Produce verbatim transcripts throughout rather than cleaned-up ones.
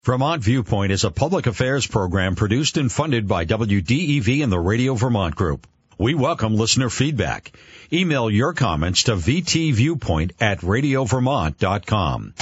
Vermont Viewpoint is a public affairs program produced and funded by W D E V and the Radio Vermont Group. We welcome listener feedback. Email your comments to v t viewpoint at radio vermont dot com.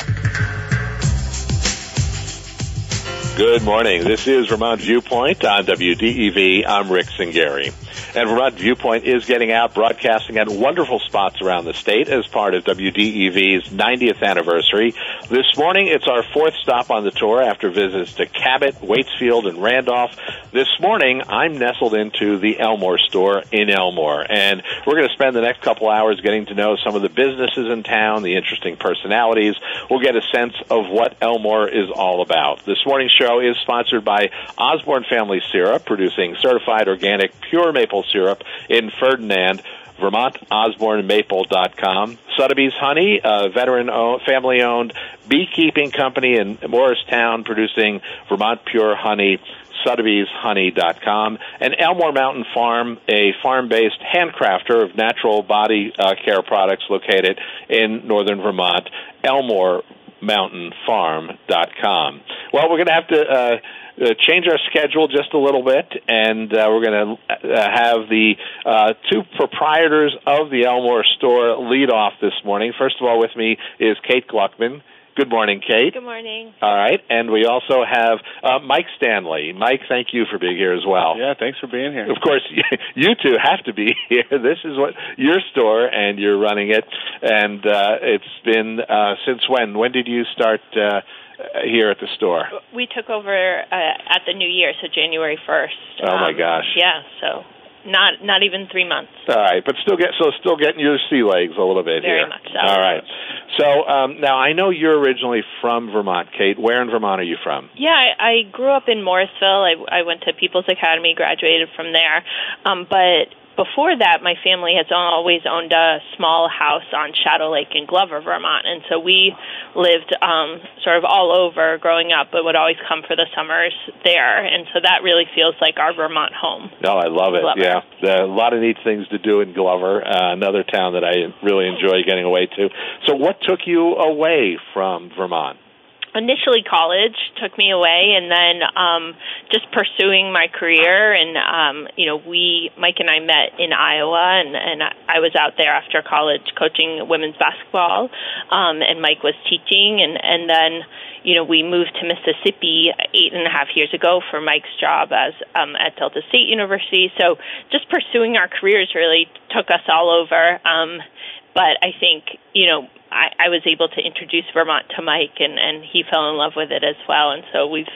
Good morning. This is Vermont Viewpoint on W D E V. I'm Rick Singari. And Vermont Viewpoint is getting out, broadcasting at wonderful spots around the state as part of W D E V's ninetieth anniversary. This morning, it's our fourth stop on the tour after visits to Cabot, Waitsfield, and Randolph. This morning, I'm nestled into the Elmore store in Elmore, and we're going to spend the next couple hours getting to know some of the businesses in town, the interesting personalities. We'll get a sense of what Elmore is all about. This morning's show is sponsored by Osborne Family Syrup, producing certified organic pure maple syrup in Ferdinand, Vermont, Osborne Maple dot com. Sotheby's Honey, a veteran family-owned beekeeping company in Morristown, producing Vermont Pure Honey, Sotheby's Honey dot com. And Elmore Mountain Farm, a farm-based handcrafter of natural body uh, care products located in northern Vermont, Elmore Mountain Farm dot com. Well, we're going to have to uh, uh, change our schedule just a little bit, and uh, we're going to uh, have the uh, two proprietors of the Elmore store lead off this morning. First of all, with me is Kate Gluckman. Good morning, Kate. Good morning. All right, and we also have uh, Mike Stanley. Mike, thank you for being here as well. Yeah, thanks for being here. Of course, you two have to be here. This is what your store, and you're running it. And uh, it's been uh, since when? When did you start uh, here at the store? We took over uh, at the new year, so January first. Oh my um, gosh! Yeah, so. Not not even three months. All right, but still get so still getting your sea legs a little bit Very here. much so. All right. So um, now I know you're originally from Vermont, Kate. Where in Vermont are you from? Yeah, I, I grew up in Morrisville. I, I went to People's Academy, graduated from there. Um, but before that, my family has always owned a small house on Shadow Lake in Glover, Vermont, and so we lived um, sort of all over growing up, but would always come for the summers there, and so that really feels like our Vermont home. Oh, I love it. Glover. Yeah, there are a lot of neat things to do in Glover, uh, another town that I really enjoy getting away to. So what took you away from Vermont? Initially, college took me away, and then um, just pursuing my career. And um, you know, we Mike and I met in Iowa, and, and I was out there after college coaching women's basketball, um, and Mike was teaching, and and then you know we moved to Mississippi eight and a half years ago for Mike's job as um, at Delta State University. So just pursuing our careers really took us all over. Um, but I think you know. I, I was able to introduce Vermont to Mike, and, and he fell in love with it as well. And so we've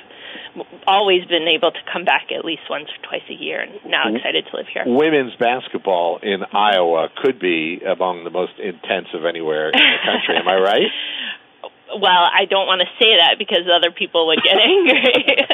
always been able to come back at least once or twice a year, and now excited to live here. Women's basketball in Iowa could be among the most intensive anywhere in the country. Am I right? Well, I don't want to say that because other people would get angry.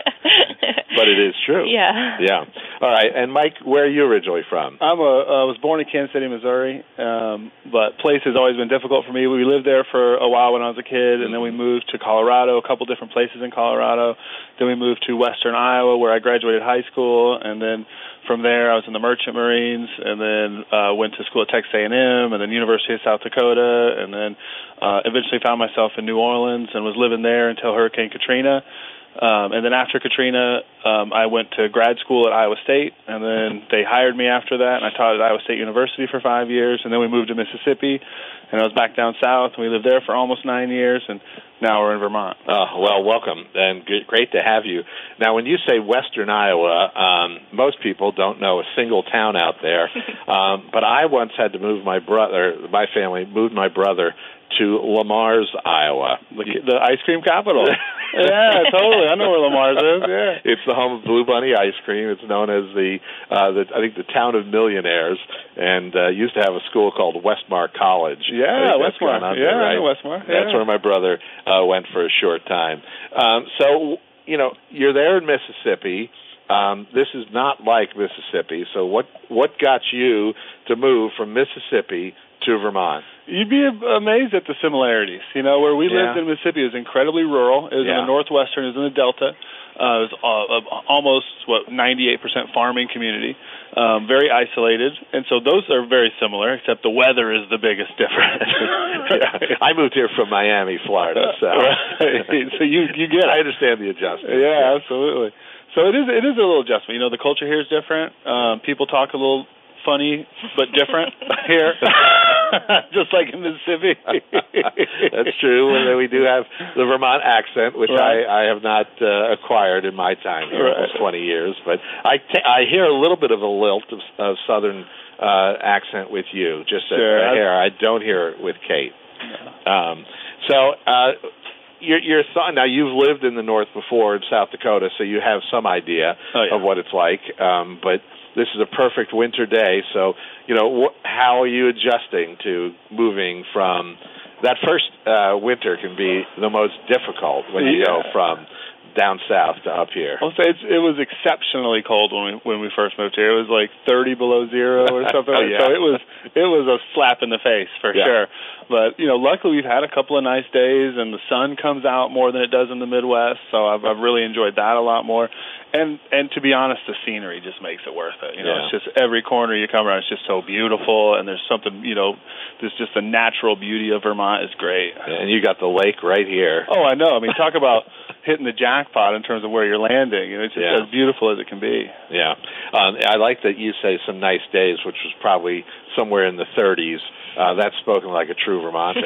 But it is true. Yeah. Yeah. All right. And Mike, where are you originally from? I'm a, I was born in Kansas City, Missouri, um, but place has always been difficult for me. We lived there for a while when I was a kid, and then we moved to Colorado, a couple different places in Colorado. Then we moved to western Iowa, where I graduated high school, and then from there I was in the Merchant Marines, and then uh, went to school at Texas A and M, and then University of South Dakota, and then uh, eventually found myself in New Orleans and was living there until Hurricane Katrina. Um, and then after Katrina, um, I went to grad school at Iowa State, and then they hired me after that, and I taught at Iowa State University for five years, and then we moved to Mississippi, and I was back down south, and we lived there for almost nine years, and now we're in Vermont. Oh, well, welcome, and great to have you. Now, when you say western Iowa, um, most people don't know a single town out there, um, but I once had to move my brother, my family moved my brother to Lamar's, Iowa. The, the ice cream capital. Yeah, totally. I know where Lamar's is, yeah. It's the home of Blue Bunny ice cream. It's known as the, uh, the I think, the town of millionaires, and uh, used to have a school called Westmar College. Yeah, Westmar. Under, yeah, right? I know Westmar. Yeah. That's where my brother uh, went for a short time. Um, so, you know, you're there in Mississippi. Um, this is not like Mississippi. So what what got you to move from Mississippi to Vermont? You'd be amazed at the similarities. You know, where we yeah. lived in Mississippi is incredibly rural. It was yeah. in the northwestern, it was in the Delta. Uh, it was uh, almost, what, ninety-eight percent farming community, um, very isolated. And so those are very similar, except the weather is the biggest difference. Yeah. I moved here from Miami, Florida, so right. so you you get it. I understand the adjustment. Yeah, yeah, absolutely. So it is it is a little adjustment. You know, the culture here is different. Um, people talk a little funny but different here, just like in Mississippi. That's true. We do have the Vermont accent, which right. I, I have not uh, acquired in my time here, right. almost twenty years. But I, t- I hear a little bit of a lilt of, of Southern uh, accent with you, just a, sure. a hair. I don't hear it with Kate. No. Um, so uh, your, your son, now you've lived in the North before in South Dakota, so you have some idea oh, yeah. of what it's like. Um, but this is a perfect winter day, so, you know, wh- how are you adjusting to moving from that first uh, winter can be the most difficult when you yeah. go from down south to up here. I'll say it's, it was exceptionally cold when we when we first moved here. It was like thirty below zero or something. oh, yeah. So it was it was a slap in the face for yeah. sure. But you know, luckily we've had a couple of nice days, and the sun comes out more than it does in the Midwest. So I've, I've really enjoyed that a lot more. And and to be honest, the scenery just makes it worth it. You know, yeah. it's just every corner you come around, it's just so beautiful, and there's something, you know, there's just the natural beauty of Vermont is great. And you got the lake right here. Oh, I know. I mean, talk about hitting the jackpot in terms of where you're landing. You know, it's just yeah. as beautiful as it can be. Yeah. Um, I like that you say some nice days, which was probably somewhere in the thirties. Uh, that's spoken like a true Vermonter.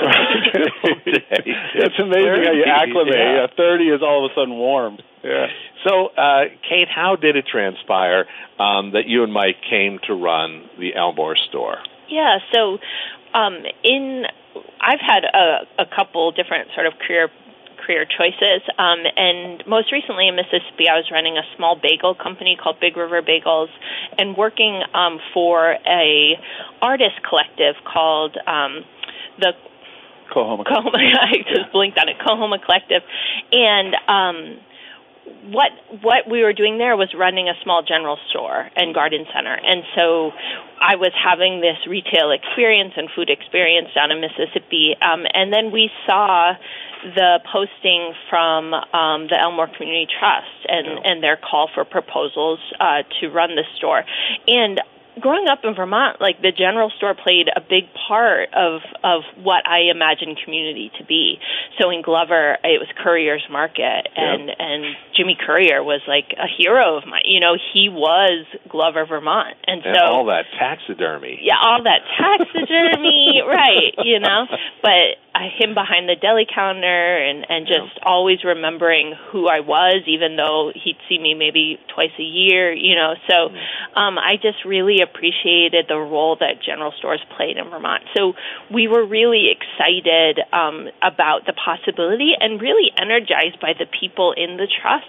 It's amazing how you acclimate. Yeah. Yeah, thirty is all of a sudden warm. Yeah. So, uh, Kate, how did it transpire um, that you and Mike came to run the Elmore store? Yeah, so um, in I've had a, a couple different sort of career career choices, um, and most recently in Mississippi, I was running a small bagel company called Big River Bagels, and working um, for a artist collective called um, the Coahoma. Coahoma. I just yeah. blinked on it. Coahoma Collective, and um, what what we were doing there was running a small general store and garden center, and so I was having this retail experience and food experience down in Mississippi, um, and then we saw the posting from um, the Elmore Community Trust and, yeah. and their call for proposals uh, to run the store. And growing up in Vermont, like the general store played a big part of of what I imagined community to be. So in Glover, it was Courier's Market, and yeah. and Jimmy Courier was like a hero of mine. You know, he was Glover, Vermont, and, and so all that taxidermy. Yeah, all that taxidermy, right? You know, but uh, him behind the deli counter, and and just yeah. always remembering who I was, even though he'd see me maybe twice a year. You know, so um, I just really appreciated the role that general stores played in Vermont. So we were really excited um, about the possibility and really energized by the people in the trust,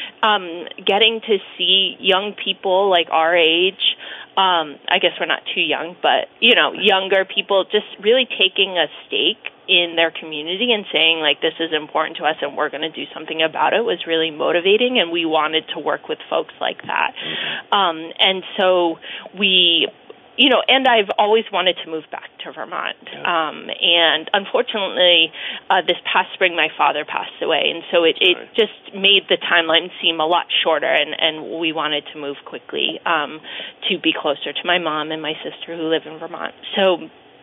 um, getting to see young people like our age. Um, I guess we're not too young, but, you know, younger people just really taking a stake in their community and saying, like, this is important to us and we're going to do something about it was really motivating, and we wanted to work with folks like that. Um, and so we, you know, and I've always wanted to move back to Vermont. Um, and unfortunately, uh, this past spring, my father passed away, and so it, it just made the timeline seem a lot shorter, and, and we wanted to move quickly um, to be closer to my mom and my sister who live in Vermont. So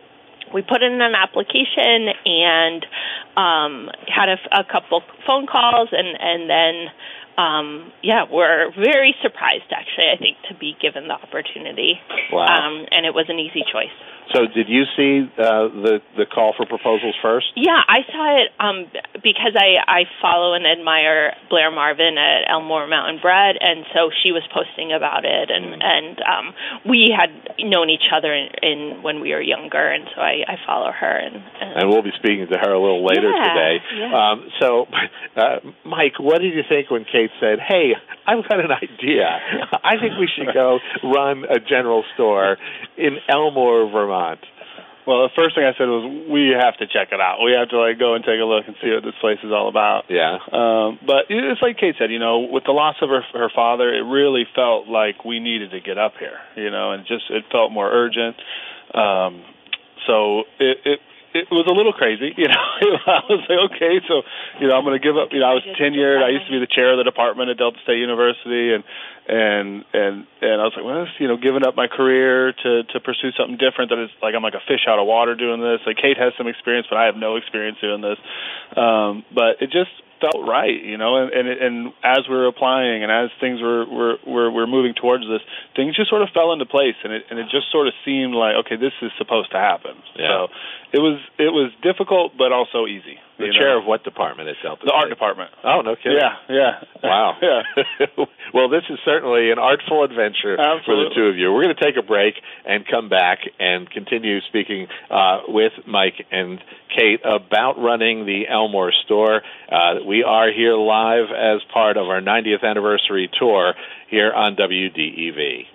we put in an application and um, had a, a couple phone calls, and, and then, um, yeah, we're very surprised, actually, I think, to be given the opportunity. Wow. Um, and it was an easy choice. So did you see uh, the the call for proposals first? Yeah, I saw it um, because I, I follow and admire Blair Marvin at Elmore Mountain Bread, and so she was posting about it, and, mm. and um, we had known each other in, in when we were younger, and so I, I follow her. And, and, and we'll be speaking to her a little later yeah, today. Yeah. Um, so, uh, Mike, what did you think when Kate said, hey, I've got an idea. I think we should go run a general store in Elmore, Vermont? Well, the first thing I said was, we have to check it out. We have to, like, go and take a look and see what this place is all about. Yeah. Um, but it's like Kate said, you know, with the loss of her, her father, it really felt like we needed to get up here, you know, and just it felt more urgent. Um, so it, it it was a little crazy, you know. I was like, okay, so, you know, I'm going to give up. You know, I was tenured. I used to be the chair of the department at Delta State University, and and and and I was like, well, this, you know, giving up my career to to pursue something different. That is like I'm like a fish out of water doing this. Like Kate has some experience, but I have no experience doing this. Um, but it just felt right, you know, and and, and as we were applying and as things were were, were were moving towards this, things just sort of fell into place, and it and it just sort of seemed like, okay, this is supposed to happen. Yeah. So it was it was difficult, but also easy. The chair know? of what department at Delta The State? art department. Oh, no kidding. Yeah, yeah. Wow. Yeah. Well, this is certainly an artful adventure Absolutely. for the two of you. We're going to take a break and come back and continue speaking uh, with Mike and Kate about running the Elmore store. Uh, we are here live as part of our ninetieth anniversary tour here on W D E V.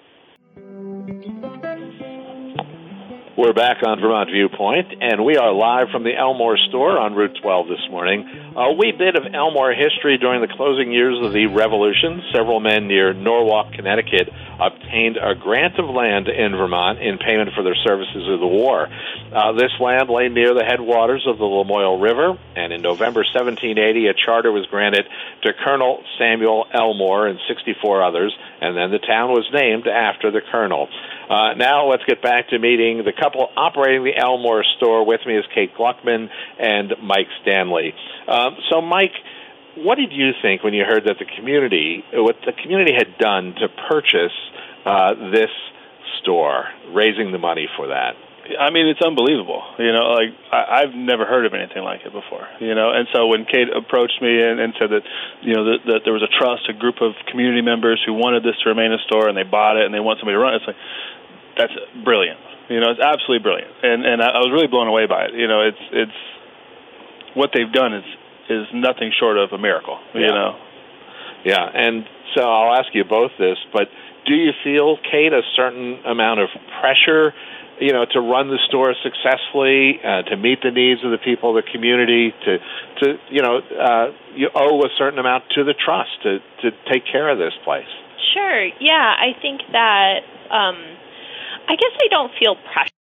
We're back on Vermont Viewpoint, and we are live from the Elmore store on Route twelve this morning. A wee bit of Elmore history during the closing years of the Revolution. Several men near Norwalk, Connecticut, obtained a grant of land in Vermont in payment for their services of the war. Uh, this land lay near the headwaters of the Lamoille River, and in November seventeen eighty, a charter was granted to Colonel Samuel Elmore and sixty-four others, and then the town was named after the colonel. Uh, now let's get back to meeting the couple operating the Elmore store. With me is Kate Gluckman and Mike Stanley. Um, so, Mike, what did you think when you heard that the community, what the community had done to purchase uh, this store, raising the money for that? I mean, it's unbelievable. You know, like I, I've never heard of anything like it before. You know, and so when Kate approached me and, and said that, you know, that, that there was a trust, a group of community members who wanted this to remain a store, and they bought it, and they want somebody to run it, it's like, that's brilliant. You know, it's absolutely brilliant, and and I, I was really blown away by it. You know, it's it's what they've done is is nothing short of a miracle. You yeah. know. Yeah, and so I'll ask you both this, but do you feel, Kate, a certain amount of pressure, you know, to run the store successfully, uh, to meet the needs of the people of the community, to, to you know, uh, you owe a certain amount to the trust to, to take care of this place? Sure, yeah, I think that, um, I guess I don't feel pressure.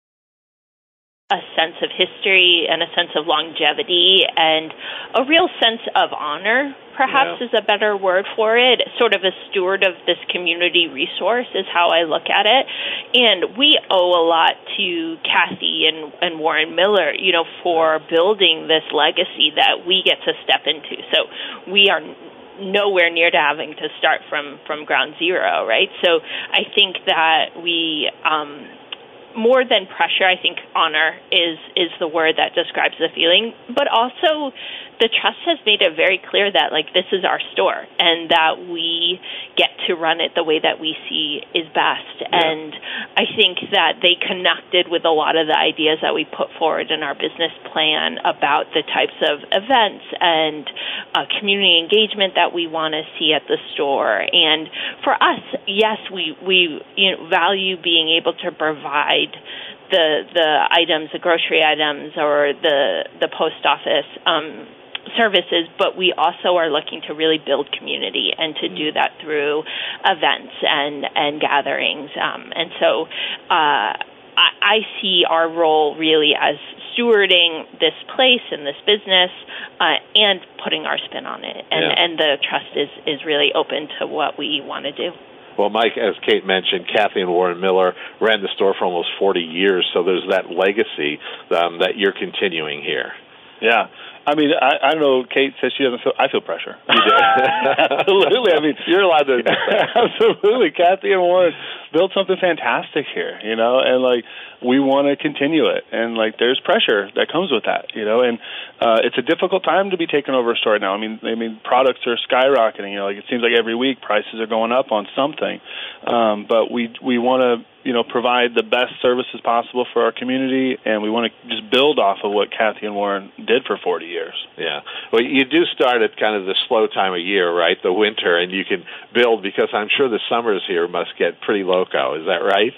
A sense of history and a sense of longevity and a real sense of honor, perhaps, yeah. is a better word for it. Sort of a steward of this community resource is how I look at it. And we owe a lot to Kathy and, and Warren Miller, you know, for building this legacy that we get to step into. So we are nowhere near to having to start from, from ground zero, right? So I think that we... Um, more than pressure, I think honor is is the word that describes the feeling. But also, the trust has made it very clear that, like, this is our store and that we get to run it the way that we see is best. Yeah. And I think that they connected with a lot of the ideas that we put forward in our business plan about the types of events and uh, community engagement that we want to see at the store. And for us, yes, we, we you know, value being able to provide the the items, the grocery items, or the the post office um, services, but we also are looking to really build community and to do that through events and and gatherings. Um, and so uh, I, I see our role really as stewarding this place and this business uh, and putting our spin on it. And, yeah. and the trust is, is really open to what we want to do. Well, Mike, as Kate mentioned, Kathy and Warren Miller ran the store for almost forty years, so there's that legacy um, that you're continuing here. Yeah. I mean, I, I don't know. Kate says she doesn't feel. I feel pressure. You do. Absolutely. I mean, you're allowed to. Absolutely. Kathy and Warren built something fantastic here, you know, and like we want to continue it, and like there's pressure that comes with that, you know, and uh, it's a difficult time to be taking over a store now. I mean, I mean, products are skyrocketing. You know, like it seems like every week prices are going up on something, um, but we we want to. you know, provide the best services possible for our community, and we want to just build off of what Kathy and Warren did for forty years. Yeah. Well, you do start at kind of the slow time of year, right, the winter, and you can build because I'm sure the summers here must get pretty loco. Is that right?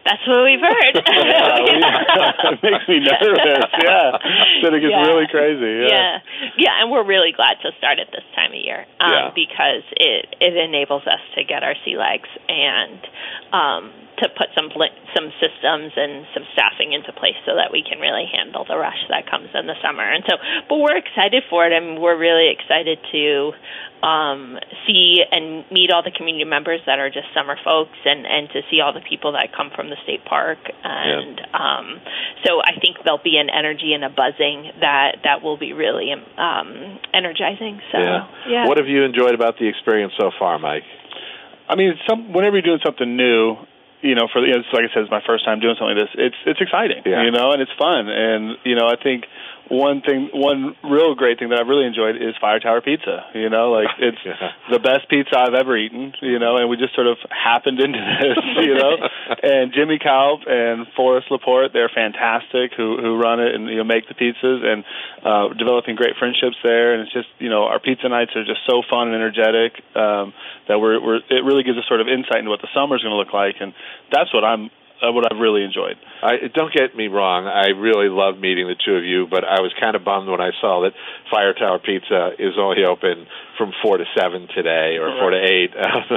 That's what we've heard. yeah, we, it makes me nervous. Yeah, that it gets yeah. really crazy. Yeah. yeah, yeah, and we're really glad to start it this time of year um, yeah. because it it enables us to get our sea legs and um, to put some some systems and some staffing into place so that we can really handle the rush that comes in the summer. And so, but we're excited for it. I mean, we're really excited to um, see and meet all the community members that are just summer folks, and, and to see all the people that come from the state park. And yeah. um, so, I think there'll be an energy and a buzzing that that will be really um, energizing. So, yeah. yeah. What have you enjoyed about the experience so far, Mike? I mean, some, whenever you're doing something new, you know, for you know, like I said, it's my first time doing something like this. It's it's exciting, yeah. you know, and it's fun. And you know, I think one thing, one real great thing that I've really enjoyed is Fire Tower Pizza. You know, like it's yeah. the best pizza I've ever eaten. You know, and we just sort of happened into this. You know, and Jimmy Kalb and Forrest Laporte, they're fantastic. Who who run it and you know make the pizzas and uh, developing great friendships there. And it's just you know our pizza nights are just so fun and energetic um, that we're we're it really gives us sort of insight into what the summer's going to look like. And that's what I'm uh, what I've really enjoyed. I, don't get me wrong, I really love meeting the two of you, but I was kind of bummed when I saw that Fire Tower Pizza is only open from four to seven today, or four to eight.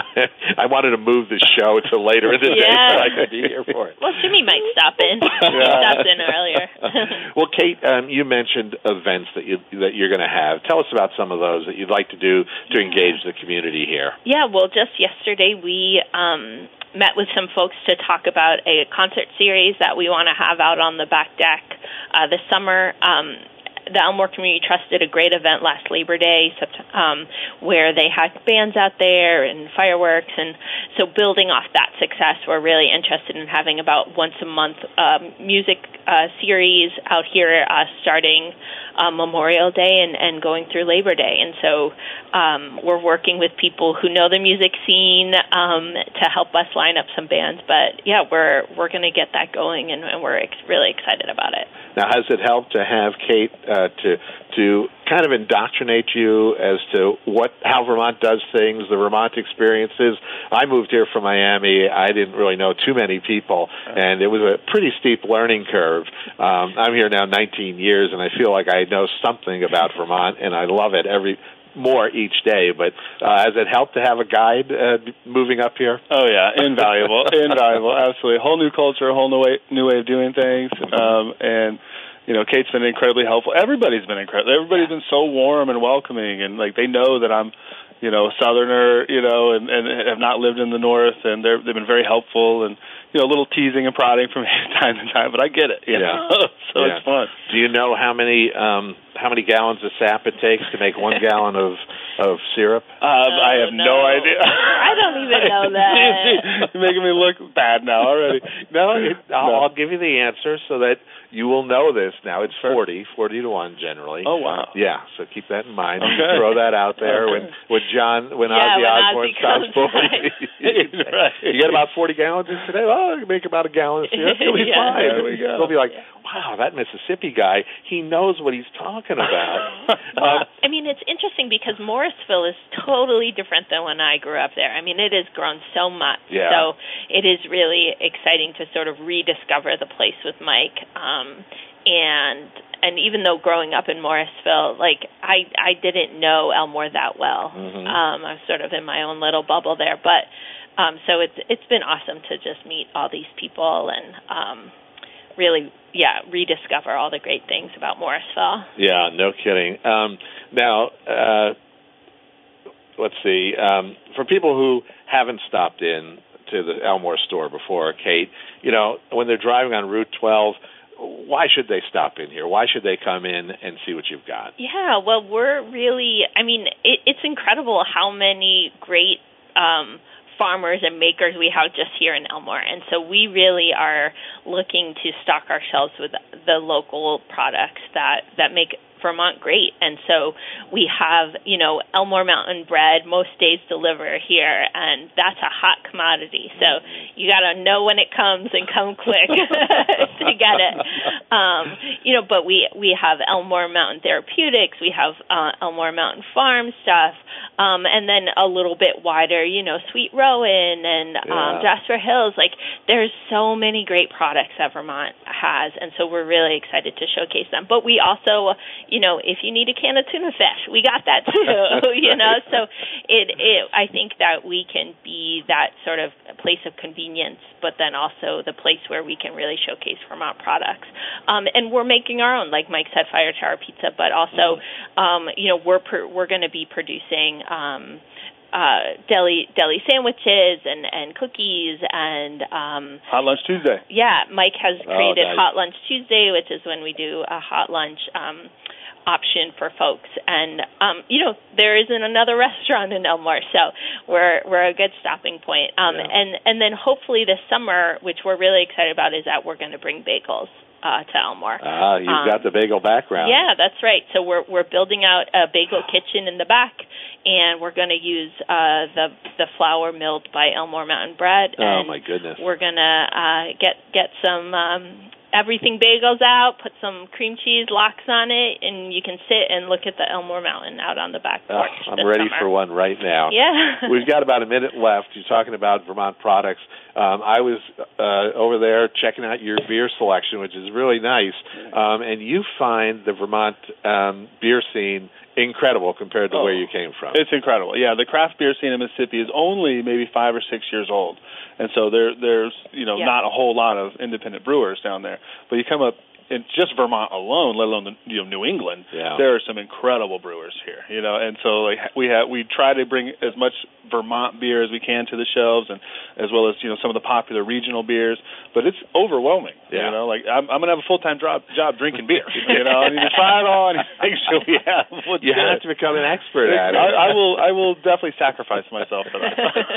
I wanted to move the show to later in the yeah. day so I could be here for it. Well, Jimmy might stop in. He stopped in earlier. Well, Kate, um, you mentioned events that you that you're going to have. Tell us about some of those that you'd like to do to engage the community here. Yeah, well, just yesterday we um, met with some folks to talk about a concert series that we want to have out on the back deck uh, this summer. Um, the Elmore Community Trust did a great event last Labor Day um, where they had bands out there and fireworks. And so building off that success, we're really interested in having about once a month um, music uh, series out here uh, starting uh, Memorial Day and, and going through Labor Day. And so um, we're working with people who know the music scene um, to help us line up some bands. But, yeah, we're we're going to get that going, and, and we're ex- really excited about it. Now, has it helped to have Kate uh, to to kind of indoctrinate you as to what how Vermont does things, the Vermont experiences? I moved here from Miami. I didn't really know too many people, and it was a pretty steep learning curve. Um, I'm here now nineteen years, and I feel like I know something about Vermont, and I love it every more each day. But uh, has it helped to have a guide uh, moving up here? Oh yeah, invaluable, invaluable, absolutely. A whole new culture, a whole new way, new way of doing things, um, and you know, Kate's been incredibly helpful. Everybody's been incredible. Everybody's been so warm and welcoming, and like they know that I'm, you know, a Southerner, you know, and, and have not lived in the North, and they're, they've been very helpful, and you know, a little teasing and prodding from time to time, but I get it. You yeah. know? so yeah. it's fun. Do you know how many um, how many gallons of sap it takes to make one gallon of of syrup? Um, oh, I have no, no idea. I don't even know that. You're making me look bad now already. No, it, I'll, no. I'll give you the answer so that you will know this now. It's forty, forty to one generally. Oh, wow. Yeah, so keep that in mind. Okay. Throw that out there. Okay. When when John, when Yeah, Ozzy when Osbourne Ozzy stops comes forty, Right. you get about forty gallons in today. Oh, you make about a gallon of syrup. You'll be Yeah. fine. There we go. They'll be like, wow, that Mississippi guy, he knows what he's talking about. Well, um, I mean, it's interesting because Morrisville is totally different than when I grew up there. I mean, it has grown so much. Yeah. So it is really exciting to sort of rediscover the place with Mike. Um, and and even though growing up in Morrisville, like I, I didn't know Elmore that well. Mm-hmm. Um, I was sort of in my own little bubble there. But um, so it's it's been awesome to just meet all these people and um, really, yeah, rediscover all the great things about Morrisville. Yeah, no kidding. Um, now, uh, let's see. Um, for people who haven't stopped in to the Elmore store before, Kate, you know, when they're driving on Route twelve, why should they stop in here? Why should they come in and see what you've got? Yeah, well, we're really, I mean, it, it's incredible how many great um, farmers and makers we have just here in Elmore. And so we really are looking to stock our shelves with the local products that, that make Vermont great. And so we have, you know, Elmore Mountain bread most days deliver here, and that's a hot commodity. So you got to know when it comes and come quick to get it. Um, you know, but we, we have Elmore Mountain Therapeutics, we have uh, Elmore Mountain Farm stuff, um, and then a little bit wider, you know, Sweet Rowan and yeah. um, Jasper Hills. Like, there's so many great products that Vermont has, and so we're really excited to showcase them. But we also, you know, if you need a can of tuna fish, we got that too, you know. So it, it, I think that we can be that sort of place of convenience, but then also the place where we can really showcase Vermont products. Um, and we're making our own, like Mike said, Fire Tower Pizza, but also, um, you know, we're per, we're going to be producing um, uh, deli deli sandwiches and, and cookies and um, Hot Lunch Tuesday. Yeah, Mike has created oh, nice. Hot Lunch Tuesday, which is when we do a hot lunch um, option for folks. And um, you know, there isn't another restaurant in Elmore, so we're we're a good stopping point. Um, yeah. And and then hopefully this summer, which we're really excited about, is that we're going to bring bagels uh, to Elmore. Ah, you've um, got the bagel background. Yeah, that's right. So we're we're building out a bagel kitchen in the back, and we're going to use uh, the the flour milled by Elmore Mountain Bread. Oh and my goodness! We're gonna uh, get get some um, everything bagels out, put some cream cheese locks on it, and you can sit and look at the Elmore Mountain out on the back porch. Oh, I'm ready summer. for one right now. Yeah. We've got about a minute left. You're talking about Vermont products. Um, I was uh, over there checking out your beer selection, which is really nice. Um, and you find the Vermont um, beer scene incredible compared to oh, where you came from. It's incredible. Yeah, the craft beer scene in Mississippi is only maybe five or six years old. And so there, there's, you know, yeah. not a whole lot of independent brewers down there. But you come up in just Vermont alone, let alone the, you know, New England, yeah. there are some incredible brewers here, you know. And so like we have, we try to bring as much Vermont beer as we can to the shelves, and as well as, you know, some of the popular regional beers. But it's overwhelming, yeah. you know. Like I'm, I'm gonna have a full time job job drinking beer, you know. I need to try it all and make sure we have what's You good. have to become an expert at it. I, I will. I will definitely sacrifice myself for that.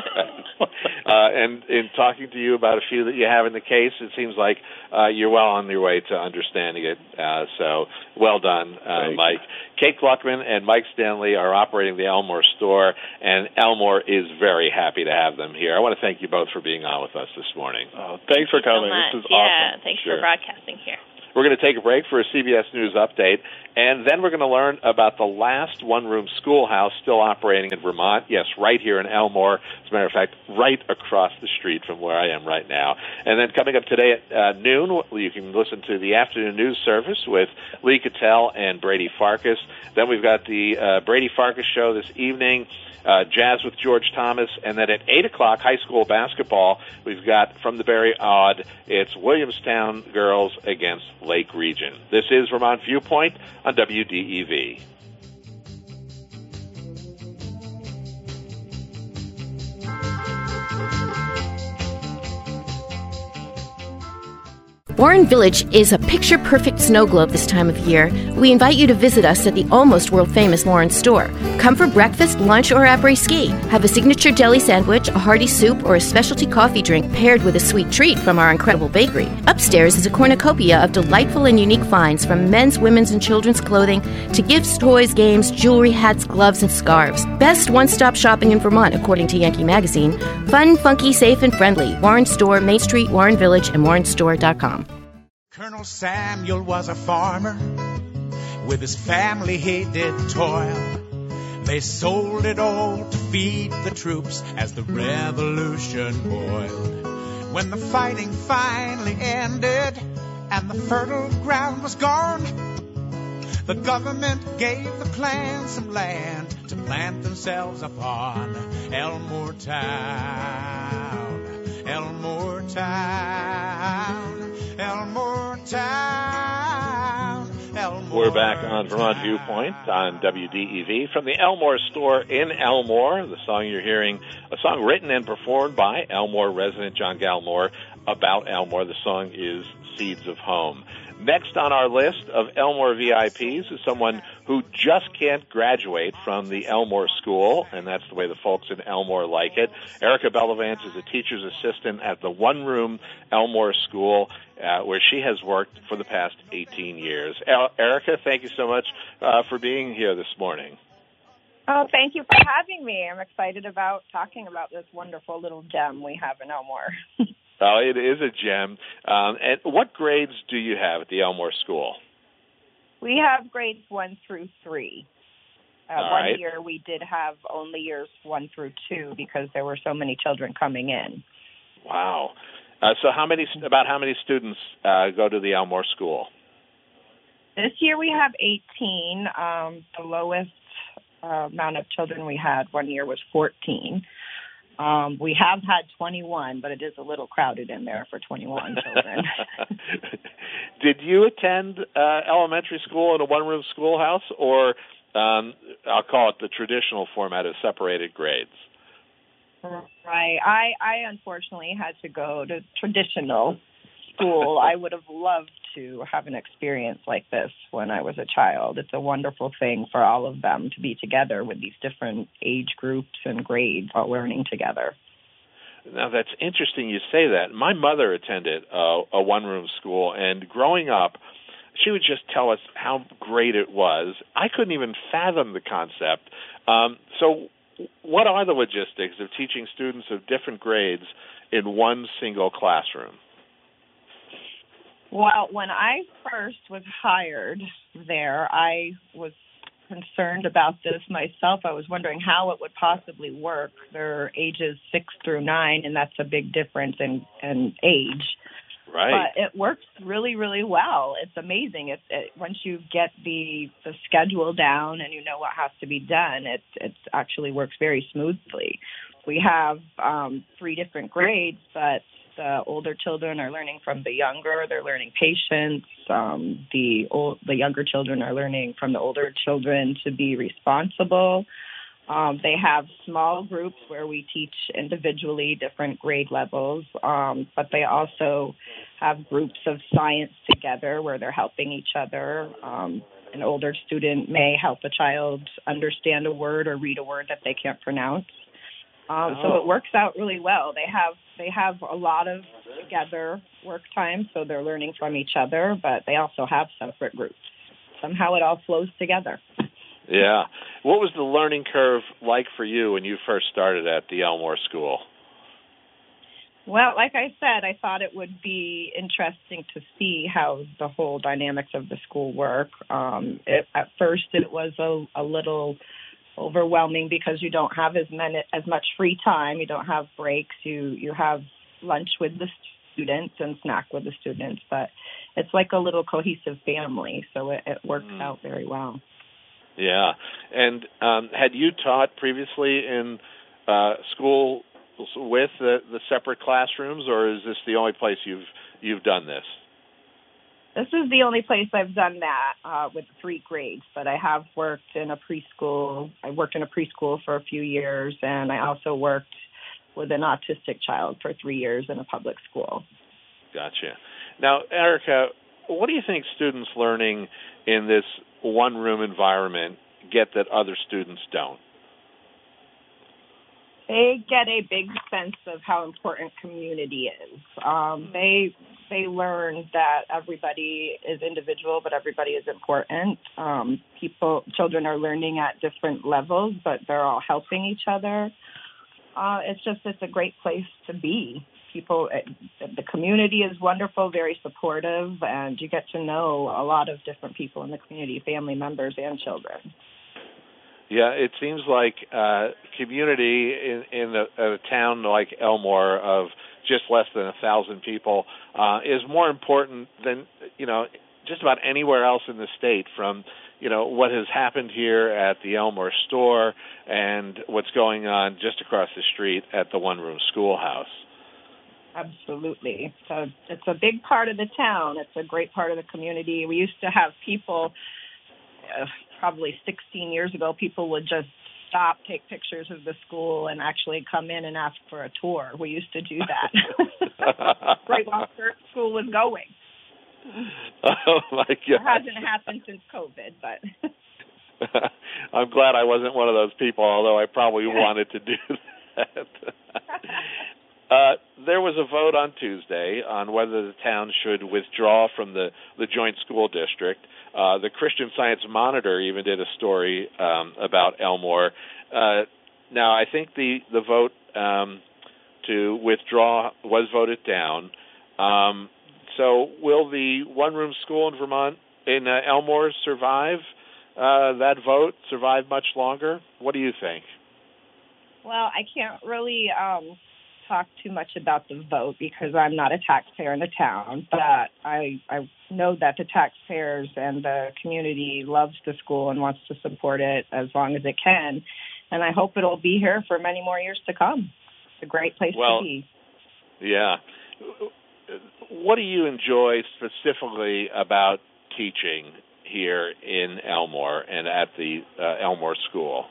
uh, and in talking to you about a few that you have in the case, it seems like uh, you're well on your way to understanding it. Uh, so well done, uh, Mike. Kate Gluckman and Mike Stanley are operating the Elmore store, and Elmore is very happy to have them here. I want to thank you both for being on with us this morning. Oh, thanks for coming. So this is yeah, awesome. thanks sure. for broadcasting here. We're going to take a break for a C B S News update, and then we're going to learn about the last one-room schoolhouse still operating in Vermont. Yes, right here in Elmore. As a matter of fact, right across the street from where I am right now. And then coming up today at uh, noon, you can listen to the afternoon news service with Lee Cattell and Brady Farkas. Then we've got the uh, Brady Farkas show this evening. Uh, Jazz with George Thomas, and then at eight o'clock, high school basketball, we've got from the Barry Odd, it's Williamstown girls against Lake Region. This is Vermont Viewpoint on W D E V. Warren Village is a picture-perfect snow globe this time of year. We invite you to visit us at the almost world-famous Warren store. Come for breakfast, lunch, or après-ski. Have a signature deli sandwich, a hearty soup, or a specialty coffee drink paired with a sweet treat from our incredible bakery. Upstairs is a cornucopia of delightful and unique finds from men's, women's, and children's clothing to gifts, toys, games, jewelry, hats, gloves, and scarves. Best one-stop shopping in Vermont, according to Yankee Magazine. Fun, funky, safe, and friendly. Warren Store, Main Street, Warren Village, and warren store dot com. Colonel Samuel was a farmer. With his family he did toil. They sold it all to feed the troops as the revolution boiled. When the fighting finally ended and the fertile ground was gone, the government gave the clan some land to plant themselves upon. Elmore Town, Elmore Town, Elmore Town, Elmore. We're back on Vermont Viewpoint on W D E V from the Elmore store in Elmore. The song you're hearing, a song written and performed by Elmore resident John Galmore about Elmore. The song is Seeds of Home. Next on our list of Elmore V I Ps is someone who just can't graduate from the Elmore School, and that's the way the folks in Elmore like it. Erica Bellavance is a teacher's assistant at the One Room Elmore School, uh, where she has worked for the past eighteen years. El- Erica, thank you so much uh, for being here this morning. Oh, thank you for having me. I'm excited about talking about this wonderful little gem we have in Elmore. Oh, it is a gem. Um, and what grades do you have at the Elmore School? We have grades one through three. Uh, All one right. year we did have only years one through two because there were so many children coming in. Wow. Uh, so how many, about how many students uh, go to the Elmore School? This year we have eighteen. Um, the lowest uh, amount of children we had one year was fourteen. Um, we have had twenty-one, but it is a little crowded in there for twenty-one children. Did you attend uh, elementary school in a one-room schoolhouse, or um, I'll call it the traditional format of separated grades? Right. I, I unfortunately had to go to traditional school. I would have loved to have an experience like this when I was a child. It's a wonderful thing for all of them to be together with these different age groups and grades all learning together. Now, that's interesting you say that. My mother attended a, a one-room school, and growing up, she would just tell us how great it was. I couldn't even fathom the concept. Um, so what are the logistics of teaching students of different grades in one single classroom? Well, when I first was hired there, I was concerned about this myself. I was wondering how it would possibly work. They're ages six through nine, and that's a big difference in, in age. Right. But it works really, really well. It's amazing. It, it, once you get the, the schedule down and you know what has to be done, it, it actually works very smoothly. We have um, three different grades, but the older children are learning from the younger. They're learning patience. Um, the old, the younger children are learning from the older children to be responsible. Um, they have small groups where we teach individually different grade levels, um, but they also have groups of science together where they're helping each other. Um, an older student may help a child understand a word or read a word that they can't pronounce. Um, oh. So it works out really well. They have they have a lot of together work time, so they're learning from each other, but they also have separate groups. Somehow it all flows together. Yeah. What was the learning curve like for you when you first started at the Elmore School? Well, like I said, I thought it would be interesting to see how the whole dynamics of the school work. Um, it, at first, it was a, a little overwhelming because you don't have as many, as much free time. You don't have breaks. You you have lunch with the students and snack with the students, but it's like a little cohesive family, so it, it works mm. out very well. Yeah. And um, had you taught previously in uh, school with the, the separate classrooms, or is this the only place you've you've done this? This is the only place I've done that uh, with three grades, but I have worked in a preschool. I worked in a preschool for a few years, and I also worked with an autistic child for three years in a public school. Gotcha. Now, Erica, what do you think students learning in this one-room environment get that other students don't? They get a big sense of how important community is. Um, they they learn that everybody is individual, but everybody is important. Um, people, children are learning at different levels, but they're all helping each other. Uh, it's just it's a great place to be. People, the community is wonderful, very supportive, and you get to know a lot of different people in the community, family members and children. Yeah, it seems like uh, community in, in a, a town like Elmore of just less than a thousand people uh, is more important than, you know, just about anywhere else in the state, from, you know, what has happened here at the Elmore store and what's going on just across the street at the one-room schoolhouse. Absolutely. So it's a big part of the town. It's a great part of the community. We used to have people, uh, probably sixteen years ago, people would just stop, take pictures of the school, and actually come in and ask for a tour. We used to do that right while school was going. Oh, my God. It hasn't happened since COVID, but... I'm glad I wasn't one of those people, although I probably wanted to do that. uh, there was a vote on Tuesday on whether the town should withdraw from the, the joint school district. Uh, the Christian Science Monitor even did a story um, about Elmore. Uh, now, I think the, the vote um, to withdraw was voted down. Um, so will the one-room school in Vermont, in uh, Elmore, survive? Uh, that vote survive much longer? What do you think? Well, I can't really um, talk too much about the vote because I'm not a taxpayer in the town, but I, I know that the taxpayers and the community loves the school and wants to support it as long as it can, and I hope it'll be here for many more years to come. It's a great place well, to be. Yeah. What do you enjoy specifically about teaching here in Elmore and at the uh, Elmore School?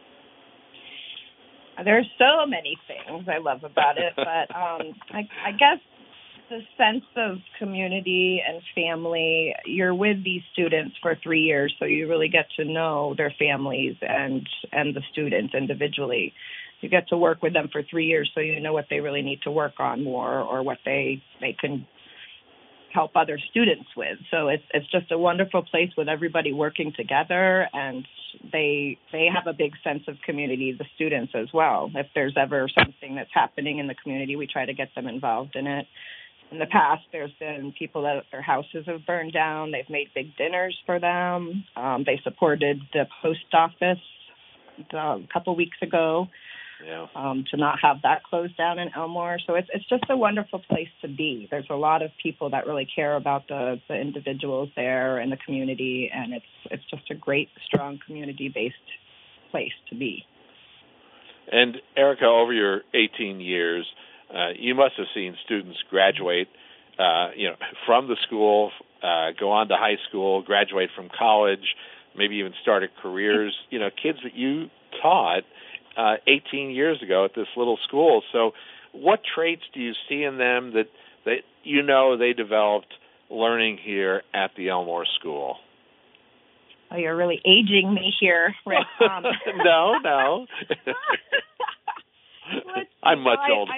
There's so many things I love about it, but um, I, I guess the sense of community and family. You're with these students for three years, so you really get to know their families and and the students individually. You get to work with them for three years, so you know what they really need to work on more or what they, they can help other students with. So it's it's just a wonderful place with everybody working together, and they they have a big sense of community, the students as well. If there's ever something that's happening in the community, we try to get them involved in it. In the past, there's been people that their houses have burned down. They've made big dinners for them. Um, they supported the post office uh, a couple weeks ago. Yeah. Um, to not have that closed down in Elmore. So it's it's just a wonderful place to be. There's a lot of people that really care about the, the individuals there and the community, and it's it's just a great, strong, community-based place to be. And Erica, over your eighteen years, uh, you must have seen students graduate, uh, you know, from the school, uh, go on to high school, graduate from college, maybe even started careers. You know, kids that you taught Uh, eighteen years ago at this little school. So what traits do you see in them that, that you know they developed learning here at the Elmore School? Oh, you're really aging me here, Rick. Um, no, no. I'm much I, older.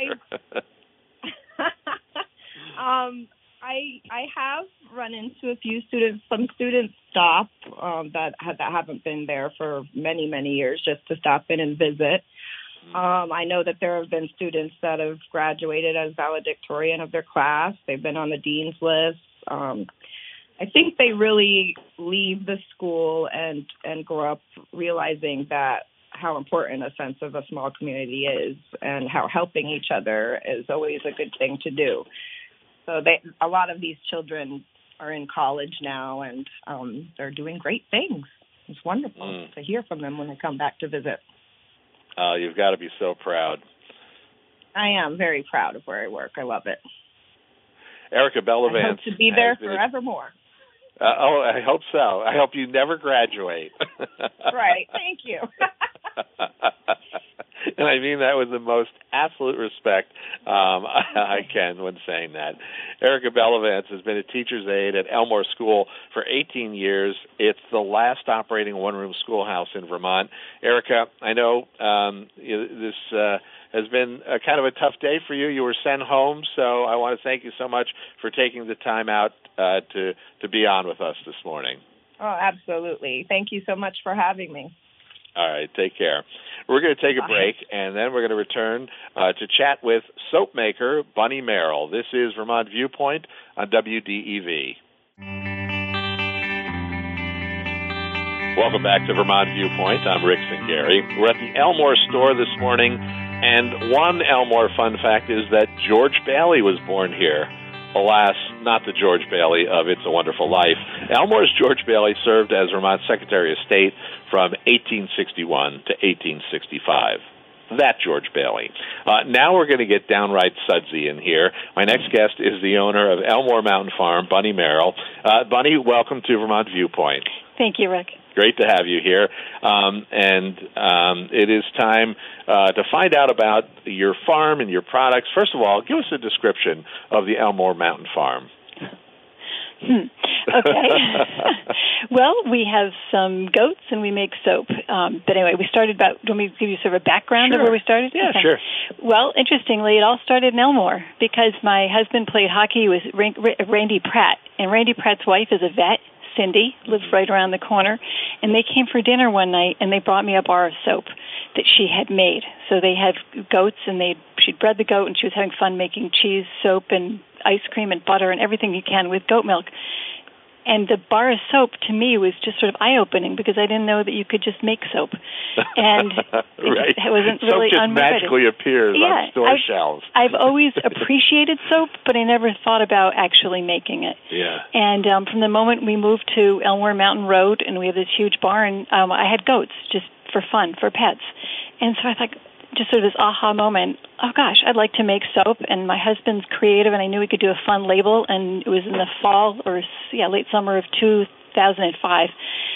I, um, I I have run into a few students. Some students stop um, that have, that haven't been there for many many years just to stop in and visit. Um, I know that there have been students that have graduated as valedictorian of their class. They've been on the dean's list. Um, I think they really leave the school and and grow up realizing that how important a sense of a small community is, and how helping each other is always a good thing to do. So they, a lot of these children are in college now, and um, they're doing great things. It's wonderful mm. to hear from them when they come back to visit. Uh, you've got to be so proud. I am very proud of where I work. I love it. Erica Bellavance. I hope to be there forevermore. Uh, oh, I hope so. I hope you never graduate. Right. Thank you. And I mean that with the most absolute respect um, I, I can when saying that. Erica Bellavance has been a teacher's aide at Elmore School for eighteen years. It's the last operating one-room schoolhouse in Vermont. Erica, I know um, this uh, has been a kind of a tough day for you. You were sent home, so I want to thank you so much for taking the time out uh, to, to be on with us this morning. Oh, absolutely. Thank you so much for having me. All right, take care. We're going to take a break, and then we're going to return uh, to chat with soap maker Bunny Merrill. This is Vermont Viewpoint on W D E V. Welcome back to Vermont Viewpoint. I'm Rick Zingari. We're at the Elmore store this morning, and one Elmore fun fact is that George Bailey was born here. Alas, not the George Bailey of It's a Wonderful Life. Elmore's George Bailey served as Vermont Secretary of State from eighteen sixty-one to eighteen sixty-five. That George Bailey. Uh, now we're going to get downright sudsy in here. My next guest is the owner of Elmore Mountain Farm, Bunny Merrill. Uh, Bunny, welcome to Vermont Viewpoint. Thank you, Rick. Great to have you here. Um, and um, it is time uh, to find out about your farm and your products. First of all, give us a description of the Elmore Mountain Farm. Hmm. Okay. Well, we have some goats and we make soap. Um, but anyway, we started about, do you want me to give you sort of a background sure. of where we started? Yeah, okay. sure. Well, interestingly, it all started in Elmore because my husband played hockey with Randy Pratt, and Randy Pratt's wife is a vet. Cindy lives right around the corner, and they came for dinner one night, and they brought me a bar of soap that she had made. So they had goats, and they she'd bred the goat, and she was having fun making cheese, soap, and ice cream and butter and everything you can with goat milk. And the bar of soap, to me, was just sort of eye-opening because I didn't know that you could just make soap. And right. it, it wasn't soap really just magically appears yeah, on store I've, shelves. I've always appreciated soap, but I never thought about actually making it. Yeah. And um, from the moment we moved to Elmore Mountain Road, and we have this huge barn, um, I had goats just for fun, for pets. And so I thought, just sort of this aha moment, oh gosh, I'd like to make soap, and my husband's creative, and I knew we could do a fun label, and it was in the fall, or yeah, late summer of two thousand five,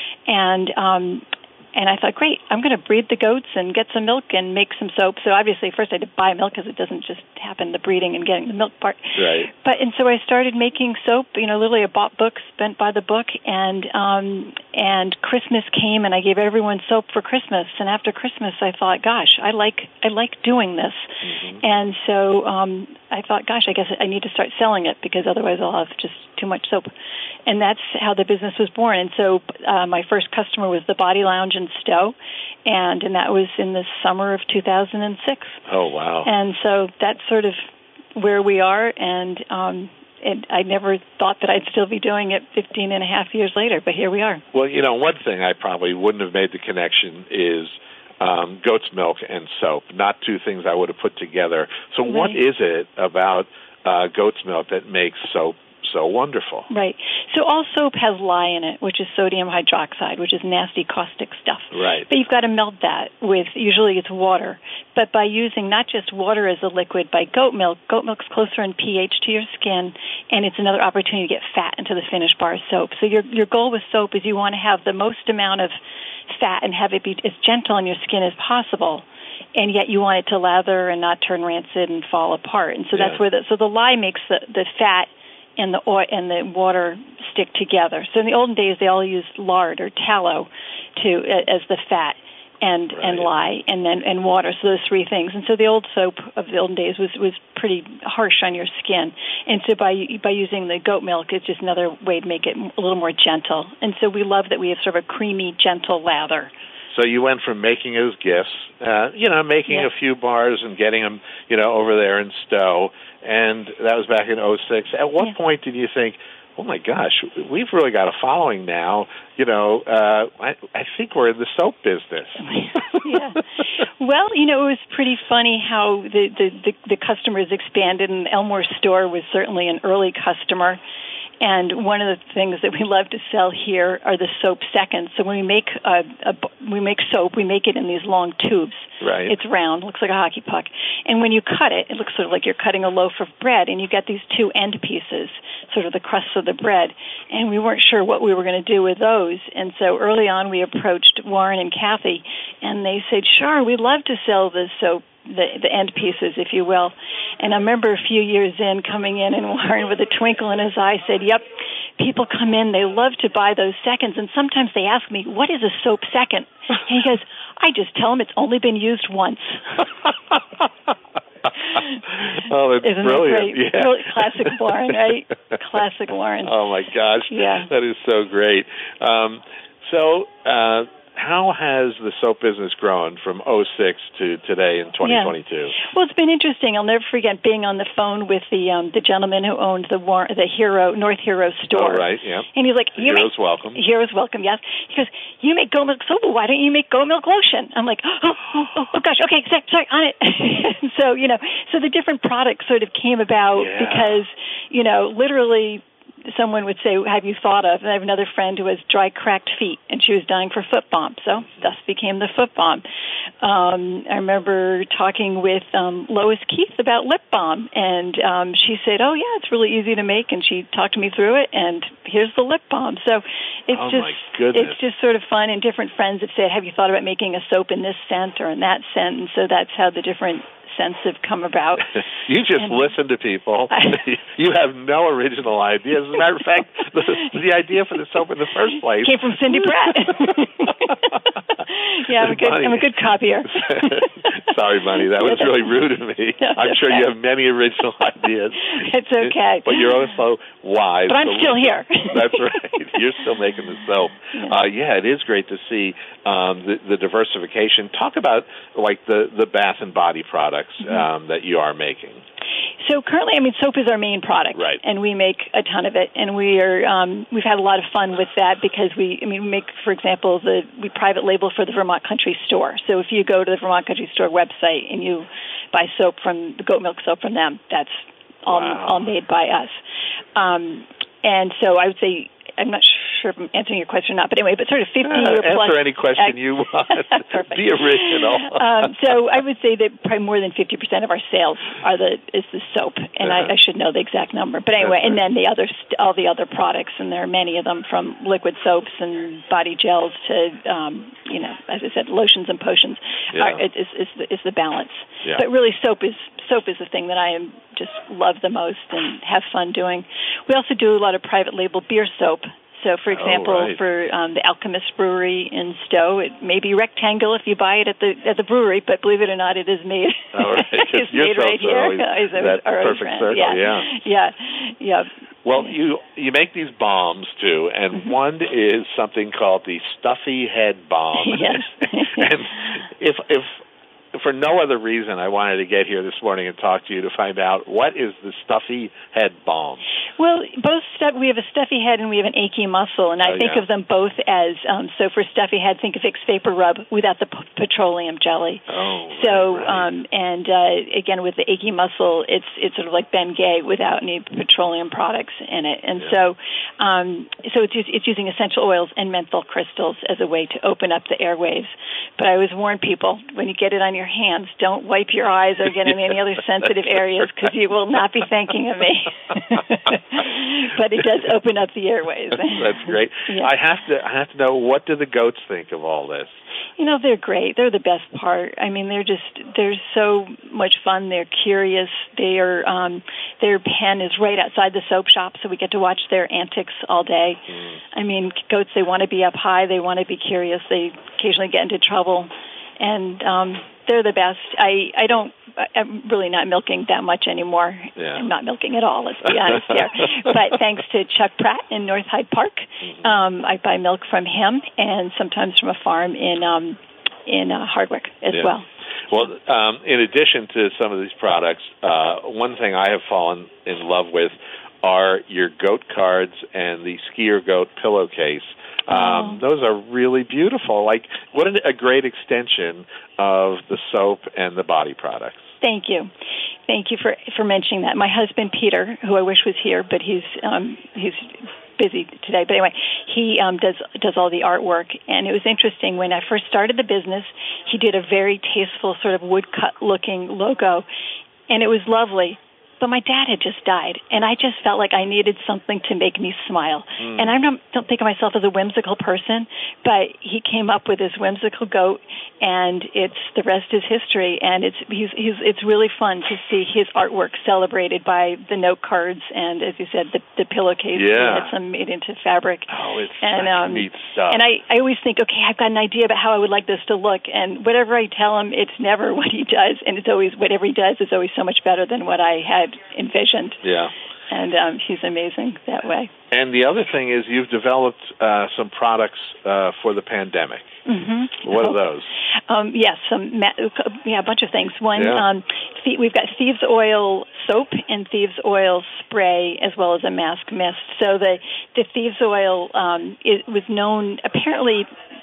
and um, and I thought, great, I'm going to breed the goats and get some milk and make some soap. So obviously, first I had to buy milk because it doesn't just happen, the breeding and getting the milk part. Right. But and so I started making soap. You know, literally I bought books, spent by the book, and um, and Christmas came, and I gave everyone soap for Christmas. And after Christmas, I thought, gosh, I like I like doing this. Mm-hmm. And so um, I thought, gosh, I guess I need to start selling it because otherwise I'll have just too much soap. And that's how the business was born. And so uh, my first customer was the Body Lounge in Stowe, and and that was in the summer of two thousand six. Oh, wow. And so that's sort of where we are, and um, it, I never thought that I'd still be doing it fifteen and a half years later, but here we are. Well, you know, one thing I probably wouldn't have made the connection is um, goat's milk and soap, not two things I would have put together. So right. What is it about uh, goat's milk that makes soap so wonderful? Right. So all soap has lye in it, which is sodium hydroxide, which is nasty caustic stuff. Right. But you've got to melt that with, usually it's water. But by using not just water as a liquid, by goat milk, goat milk's closer in pH to your skin, and it's another opportunity to get fat into the finished bar of soap. So your your goal with soap is you want to have the most amount of fat and have it be as gentle on your skin as possible. And yet you want it to lather and not turn rancid and fall apart. And so yeah. that's where the, so the lye makes the, the fat and the oil and the water stick together. So in the olden days, they all used lard or tallow to as the fat and right. and lye and then and water. So those three things. And so the old soap of the olden days was was pretty harsh on your skin. And so by by using the goat milk, it's just another way to make it a little more gentle. And so we love that we have sort of a creamy, gentle lather. So you went from making it as gifts, uh, you know, making yeah. a few bars and getting them, you know, over there in Stowe, and that was back in oh six. At what yeah. point did you think, oh, my gosh, we've really got a following now, you know, uh, I, I think we're in the soap business. yeah. Well, you know, it was pretty funny how the, the, the, the customers expanded, and Elmore store was certainly an early customer. And one of the things that we love to sell here are the soap seconds. So when we make a, a, we make soap, we make it in these long tubes. Right. It's round, looks like a hockey puck. And when you cut it, it looks sort of like you're cutting a loaf of bread, and you get these two end pieces, sort of the crust of the bread. And we weren't sure what we were going to do with those. And so early on, we approached Warren and Kathy, and they said, sure, we'd love to sell this soap. The, the end pieces, if you will. And I remember a few years in coming in, and Warren, with a twinkle in his eye, said, yep, people come in, they love to buy those seconds, and sometimes they ask me, what is a soap second? And he goes, I just tell them it's only been used once. Oh, that's Isn't brilliant. That great? Yeah. Really classic Warren, right? Classic Warren. Oh, my gosh. Yeah. That is so great. Um, so, uh, how has the soap business grown from oh six to today in twenty twenty-two? Yeah. Well, it's been interesting. I'll never forget being on the phone with the um, the gentleman who owned the War- the Hero North Hero store. Oh, right, yeah. And he's like, you Hero's make, welcome. Hero's welcome, yes. He goes, you make goat milk soap. Why don't you make goat milk lotion? I'm like, oh, oh, oh, oh gosh, okay, sorry, sorry, on it. So, you know, so the different products sort of came about yeah. because, you know, literally someone would say, have you thought of? And I have another friend who has dry, cracked feet, and she was dying for foot balm, so thus became the foot balm. Um, I remember talking with um, Lois Keith about lip balm, and um, she said, oh, yeah, it's really easy to make, and she talked me through it, and here's the lip balm. So it's oh just my goodness. it's just sort of fun, and different friends have said, have you thought about making a soap in this scent or in that scent? And so that's how the different scents have come about. You just and listen to people. You have no original ideas. As a matter of fact, the, the idea for the soap in the first place came from Cindy Pratt. Yeah, I'm a good, I'm a good copier. Sorry, Bunny, that was really rude of me. No, I'm sure okay. you have many original ideas. It's okay. But you're also wise. But I'm so still here. That's right. You're still making the soap. Yeah, uh, yeah it is great to see um, the, the diversification. Talk about like the, the bath and body products mm-hmm. um, that you are making. So currently, I mean, soap is our main product, right. and we make a ton of it, and we are um, we've had a lot of fun with that because we, I mean, we make, for example, the we private label for the Vermont Country Store. So if you go to the Vermont Country Store website and you buy soap from the goat milk soap from them, that's all wow. all made by us. Um, and so I would say, I'm not sure if I'm answering your question or not, but anyway, but sort of fifty uh, or plus. Answer any question uh, you want. Be original. um, so I would say that probably more than fifty percent of our sales are the is the soap, and uh-huh. I, I should know the exact number. But anyway, right. and then the other all the other products, and there are many of them, from liquid soaps and body gels to um, you know, as I said, lotions and potions. Yeah. Are, is, is, the, is the balance. Yeah. But really, soap is soap is the thing that I am just love the most and have fun doing. We also do a lot of private label beer soap. So, for example, oh, right. for um, the Alchemist Brewery in Stowe, it may be rectangle if you buy it at the at the brewery, but believe it or not, it is made. Oh, right. It's made right here. Always, that perfect brand. circle, yeah. yeah. Yeah, yeah. Well, you you make these bombs, too, and mm-hmm. one is something called the Stuffy Head Bomb. Yes. And if if... for no other reason, I wanted to get here this morning and talk to you to find out what is the Stuffy Head Balm. Well, both stuff, we have a stuffy head and we have an achy muscle, and I oh, think yeah. of them both as, um, so for stuffy head, think of Vicks Vapor Rub without the p- petroleum jelly. Oh, so, right. um, and uh, again, with the achy muscle, it's it's sort of like Bengay without any petroleum products in it. And yeah. so um, so it's, it's using essential oils and menthol crystals as a way to open up the airwaves. But I always warn people, when you get it on your hands, don't wipe your eyes or get in any other sensitive areas, because you will not be thanking of me. But it does open up the airways. That's great. Yeah. I have to I have to know, what do the goats think of all this? You know, they're great. They're the best part. I mean, they're just, they're so much fun. They're curious. They are, um, their pen is right outside the soap shop, so we get to watch their antics all day. Mm. I mean, goats, they want to be up high. They want to be curious. They occasionally get into trouble. And um, they're the best. I, I don't, I'm really not milking that much anymore. Yeah. I'm not milking at all, let's be honest here. But thanks to Chuck Pratt in North Hyde Park, mm-hmm. um, I buy milk from him, and sometimes from a farm in um, in uh, Hardwick as yeah. well. Well, um, in addition to some of these products, uh, one thing I have fallen in love with are your goat cards and the Skier Goat pillowcase. Um, oh. Those are really beautiful. Like, what a great extension of the soap and the body products. Thank you. Thank you for, for mentioning that. My husband, Peter, who I wish was here, but he's um, he's busy today. But anyway, he um, does does all the artwork. And it was interesting, when I first started the business, he did a very tasteful sort of woodcut-looking logo, and it was lovely. But my dad had just died, and I just felt like I needed something to make me smile. Mm. And I don't, don't think of myself as a whimsical person, but he came up with this whimsical goat, and it's the rest is history. And it's he's, he's it's really fun to see his artwork celebrated by the note cards and, as you said, the, the pillowcase. Yeah, it's some made into fabric. Oh, it's and, such um, neat stuff. And I, I always think, okay, I've got an idea about how I would like this to look, and whatever I tell him, it's never what he does, and it's always whatever he does is always so much better than what I had envisioned. Yeah. And um, he's amazing that way. And the other thing is, you've developed uh, some products uh, for the pandemic. Mm-hmm. What are those? Um, yes, some ma- yeah, a bunch of things. One, yeah. um, th- we've got Thieves Oil soap and Thieves Oil spray, as well as a mask mist. So the the Thieves Oil um, it was known apparently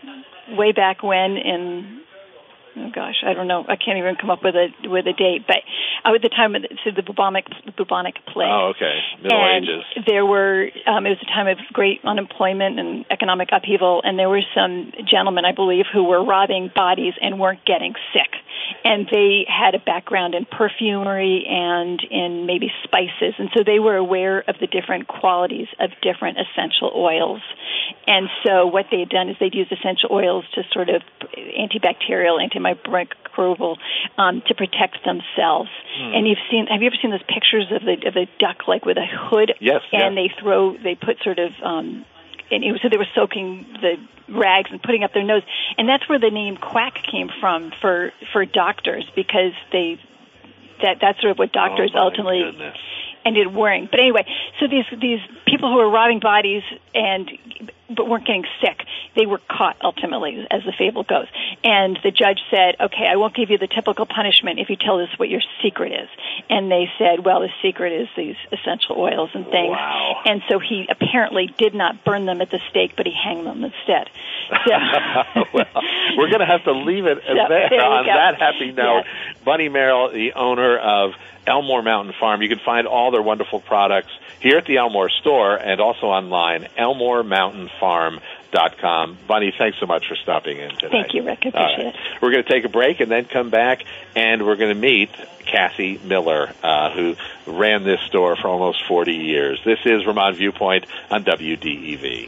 way back when in. Oh gosh, I don't know. I can't even come up with a with a date. But uh, at the time of the, so the bubonic bubonic plague. Oh, okay. Middle and Ages. There were. Um, it was a time of great unemployment and economic upheaval, and there were some gentlemen, I believe, who were robbing bodies and weren't getting sick. and they had a background in perfumery and in maybe spices, and so they were aware of the different qualities of different essential oils. And so what they had done is they'd used essential oils to sort of antibacterial, antimicrobial, um, to protect themselves. Hmm. And you've seen, have you ever seen those pictures of the of a duck like with a hood? Yes. And yes. they throw, they put sort of, um, and it was, so they were soaking the rags and putting up their nose, and that's where the name quack came from for for doctors, because they that that's sort of what doctors oh ultimately goodness. ended wearing. But anyway, so these these people who were robbing bodies and but weren't getting sick, they were caught ultimately, as the fable goes. And the judge said, okay, I won't give you the typical punishment if you tell us what your secret is. And they said, well, the secret is these essential oils and things. Wow. And so he apparently did not burn them at the stake, but he hanged them instead. So, well, we're going to have to leave it so, there, there on go. that happy note. Yes. Bunny Merrill, the owner of Elmore Mountain Farm. You can find all their wonderful products here at the Elmore store and also online, elmore mountain farm dot com. Bunny, thanks so much for stopping in today. Thank you, Rick. I appreciate right. it. We're going to take a break and then come back, and we're going to meet Kathy Miller, uh, who ran this store for almost forty years. This is Vermont Viewpoint on W D E V.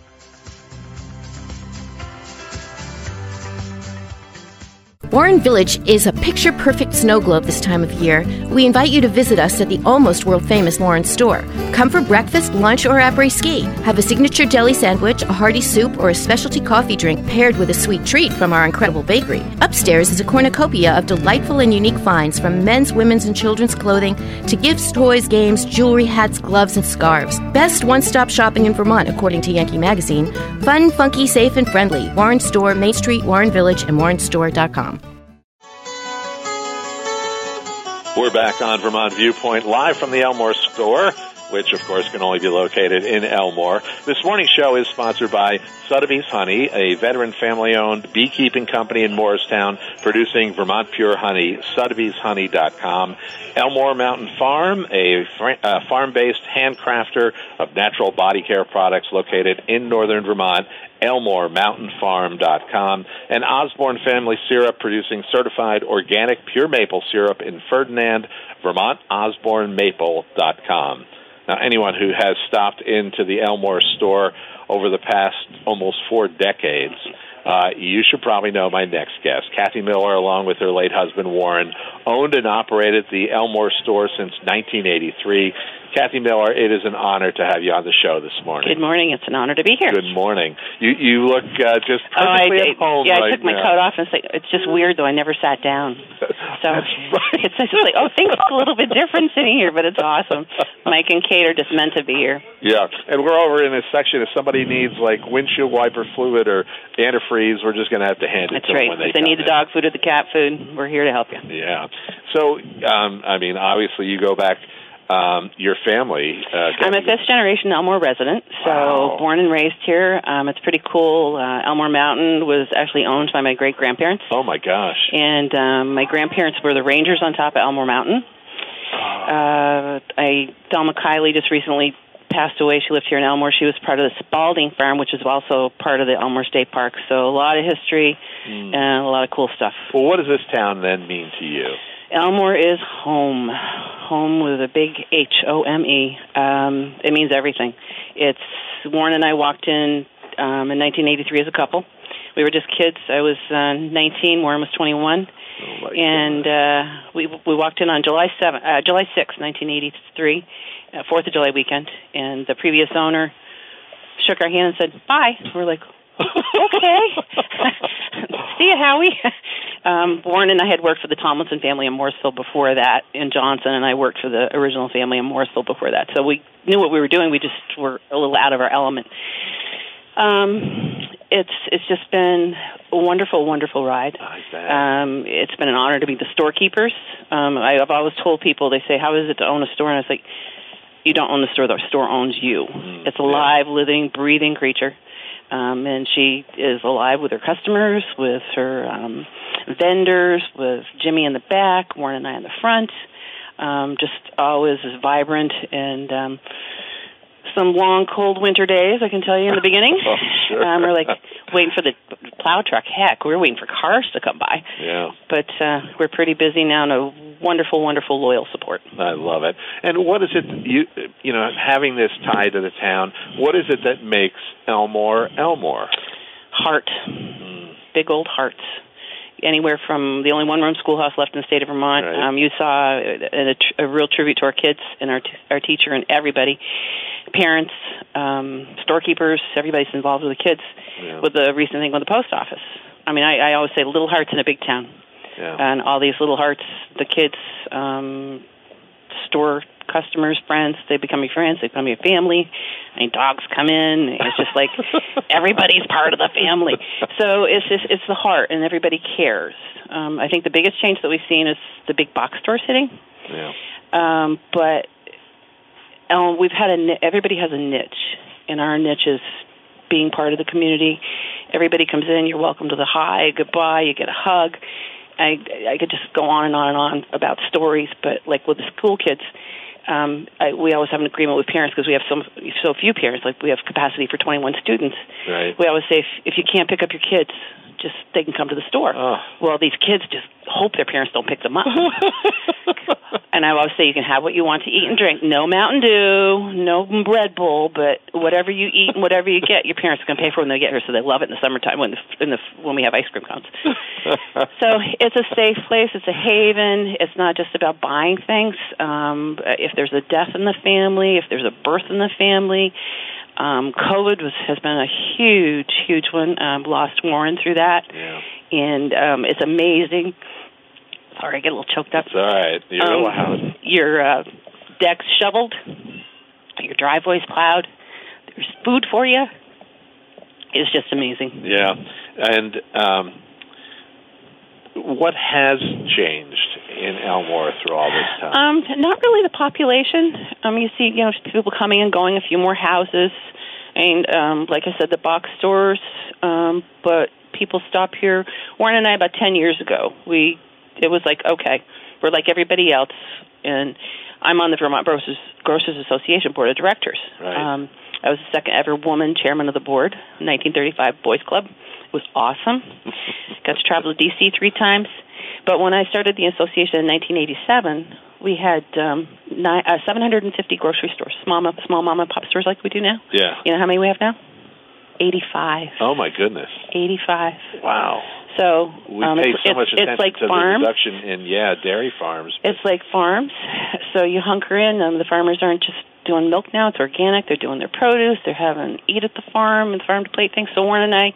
Warren Village is a picture-perfect snow globe this time of year. We invite you to visit us at the almost world-famous Lawrence store. Come for breakfast, lunch, or après-ski. Have a signature deli sandwich, a hearty soup, or a specialty coffee drink paired with a sweet treat from our incredible bakery. Upstairs is a cornucopia of delightful and unique finds, from men's, women's, and children's clothing to gifts, toys, games, jewelry, hats, gloves, and scarves. Best one-stop shopping in Vermont, according to Yankee Magazine. Fun, funky, safe, and friendly. Warren Store, Main Street, Warren Village, and warren store dot com. We're back on Vermont Viewpoint, live from the Elmore store, which, of course, can only be located in Elmore. This morning's show is sponsored by Sotheby's Honey, a veteran family-owned beekeeping company in Morristown, producing Vermont Pure Honey, sotheby's honey dot com. Elmore Mountain Farm, a uh, farm-based handcrafter of natural body care products located in northern Vermont, elmore mountain farm dot com. And Osborne Family Syrup, producing certified organic pure maple syrup in Ferdinand, Vermont, osborne maple dot com. Now, anyone who has stopped into the Elmore store over the past almost four decades, uh, you should probably know my next guest. Kathy Miller, along with her late husband, Warren, owned and operated the Elmore store since nineteen eighty-three. Kathy Miller, it is an honor to have you on the show this morning. Good morning. It's an honor to be here. Good morning. You you look uh, just perfectly oh, I, at home Yeah, right I took my now. coat off and it's, like, it's just weird, though. I never sat down. So That's right. it's just like, oh, things look a little bit different sitting here, but it's awesome. Mike and Kate are just meant to be here. Yeah, and we're over in a section. If somebody needs, like, windshield wiper fluid or antifreeze, we're just going to have to hand it That's to right. them when they If they come need the in. dog food or the cat food, we're here to help you. Yeah. So, um, I mean, obviously you go back, um, your family. Uh, I'm a fifth-generation Elmore resident, so Wow. born and raised here. Um, it's pretty cool. Uh, Elmore Mountain was actually owned by my great-grandparents. Oh, my gosh. And um, my grandparents were the rangers on top of Elmore Mountain. Uh, I Thelma Kiley just recently passed away. She lived here in Elmore. She was part of the Spalding Farm, which is also part of the Elmore State Park. So a lot of history Mm. and a lot of cool stuff. Well, what does this town then mean to you? Elmore is home. Home with a big H O M E. Um, it means everything. It's Warren and I walked in um, in nineteen eighty-three as a couple. We were just kids. I was uh, nineteen. Warren was twenty-one. Oh, my And uh, we we walked in on July seventh, uh, July sixth, nineteen eighty-three, uh, Fourth of July weekend. And the previous owner shook our hand and said, "Bye." We're like, "Okay, see you, Howie." Um, Warren and I had worked for the Tomlinson family in Morrisville before that in Johnson, and I worked for the original family in Morrisville before that. So we knew what we were doing. We just were a little out of our element. Um, it's it's just been a wonderful, wonderful ride. I bet. Um, it's been an honor to be the storekeepers. Um, I, I've always told people, they say, "How is it to own a store?" And I was like, "You don't own the store; the store owns you. Mm, it's a live, living, breathing creature." Um, and she is alive with her customers, with her um, vendors, with Jimmy in the back, Warren and I in the front. Um, just always is vibrant, and um, some long, cold winter days, I can tell you, in the beginning. Oh, sure. um, we're like waiting for the plow truck. Heck, we were waiting for cars to come by. Yeah. But uh, we're pretty busy now, and a wonderful, wonderful, loyal support. I love it. And what is it, you you know, having this tie to the town, what is it that makes Elmore, Elmore? Heart. Mm. Big old hearts. Anywhere from the only one-room schoolhouse left in the state of Vermont. Right. Um, you saw a, a, a real tribute to our kids and our t- our teacher and everybody, parents, um, storekeepers, everybody's involved with the kids. Yeah. With the recent thing with the post office. I mean, I, I always say little hearts in a big town. Yeah. And all these little hearts, the kids, um, store customers, friends, they become your friends, they become your family. I mean, dogs come in. It's just like everybody's part of the family. So it's just, it's the heart, and everybody cares. Um, I think the biggest change that we've seen is the big box stores hitting. Yeah. Um, but um, we've had a, everybody has a niche, and our niche is being part of the community. Everybody comes in, you're welcome to the hi, goodbye, you get a hug. I, I could just go on and on and on about stories, but like with the school kids, um, I, we always have an agreement with parents because we have so, so few parents. Like we have capacity for twenty-one students. Right. We always say if, if you can't pick up your kids, just they can come to the store. Oh. Well, these kids just hope their parents don't pick them up. And I always say you can have what you want to eat and drink. No Mountain Dew, no Red Bull, but whatever you eat and whatever you get, your parents are going to pay for when they get here, so they love it in the summertime when the, in the, when we have ice cream cones. So it's a safe place. It's a haven. It's not just about buying things. Um, if there's a death in the family, if there's a birth in the family, um, COVID was, has been a huge, huge one. Um, lost Warren through that. Yeah. And um, it's amazing. Sorry, I get a little choked up. It's all right. You're um, allowed. Your uh, deck's shoveled. Your driveway's plowed. There's food for you. It's just amazing. Yeah. And um, what has changed in Elmore through all this time? Um, not really the population. Um, you see, you know, people coming and going, a few more houses, and um, like I said, the box stores. Um, but people stop here. Warren and I, about ten years ago, we it was like, okay, we're like everybody else, and I'm on the Vermont Grocers, Grocers Association Board of Directors. Right. Um, I was the second ever woman chairman of the board, nineteen thirty-five Boys Club. It was awesome. Got to travel to D C three times. But when I started the association in nineteen eighty-seven, we had um, nine, uh, seven hundred fifty grocery stores, small, small mom and pop stores like we do now. Yeah. You know how many we have now? eighty-five. Oh, my goodness. eighty-five. Wow. So we um, pay it's, so much it's, attention it's like to farms. the reduction in, yeah, dairy farms. It's like farms. So you hunker in. Um, the farmers aren't just doing milk now. It's organic. They're doing their produce. They're having eat at the farm and farm to plate things. So Warren and I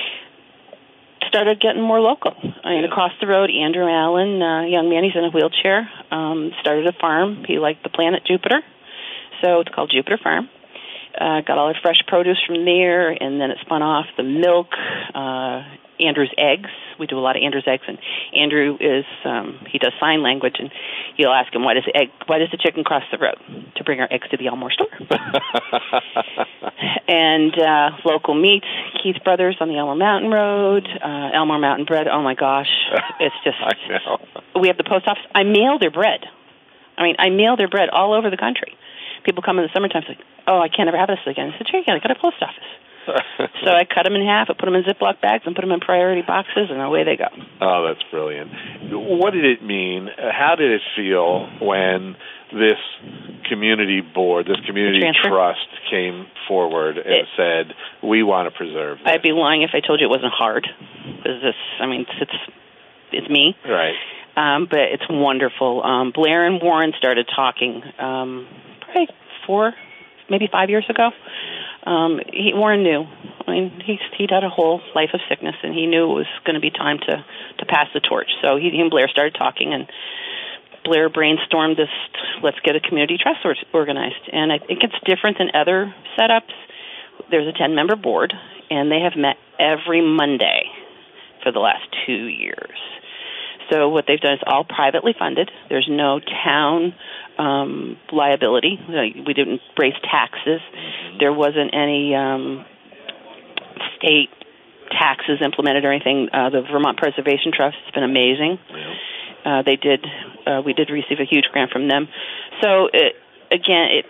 started getting more local. I mean, yeah. across the road, Andrew Allen, uh, young man, he's in a wheelchair, um, started a farm. He liked the planet Jupiter, so it's called Jupiter Farm. Uh, got all our fresh produce from there, and then it spun off the milk, uh, Andrew's eggs. We do a lot of Andrew's eggs, and Andrew is um, he does sign language, and you'll ask him why does the egg, why does the chicken cross the road to bring our eggs to the Elmore store? And uh, local meats, Keith Brothers on the Elmore Mountain Road, uh, Elmore Mountain Bread. Oh my gosh, it's just I know. We have the post office. I mail their bread. I mean, I mail their bread all over the country. People come in the summertime, it's like, oh, I can't ever have this again. I said, sure, you can. I got a post office. So I cut them in half, I put them in Ziploc bags, and put them in priority boxes, and away they go. Oh, that's brilliant. What did it mean? How did it feel when this community board, this community trust came forward and it, said, we want to preserve this? I'd be lying if I told you it wasn't hard. Because this, I mean, it's, it's me. Right. Um, but it's wonderful. Um, Blair and Warren started talking um, probably four, maybe five years ago. Um, he, Warren knew. I mean, he's, he'd had a whole life of sickness, and he knew it was going to be time to, to pass the torch. So he, he and Blair started talking, and Blair brainstormed this, let's get a community trust organized. And I think it's different than other setups. There's a ten-member board, and they have met every Monday for the last two years. So what they've done is all privately funded. There's no town um, liability. We didn't raise taxes. There wasn't any um, state taxes implemented or anything. Uh, the Vermont Preservation Trust has been amazing. Uh, they did. Uh, we did receive a huge grant from them. So it, again, it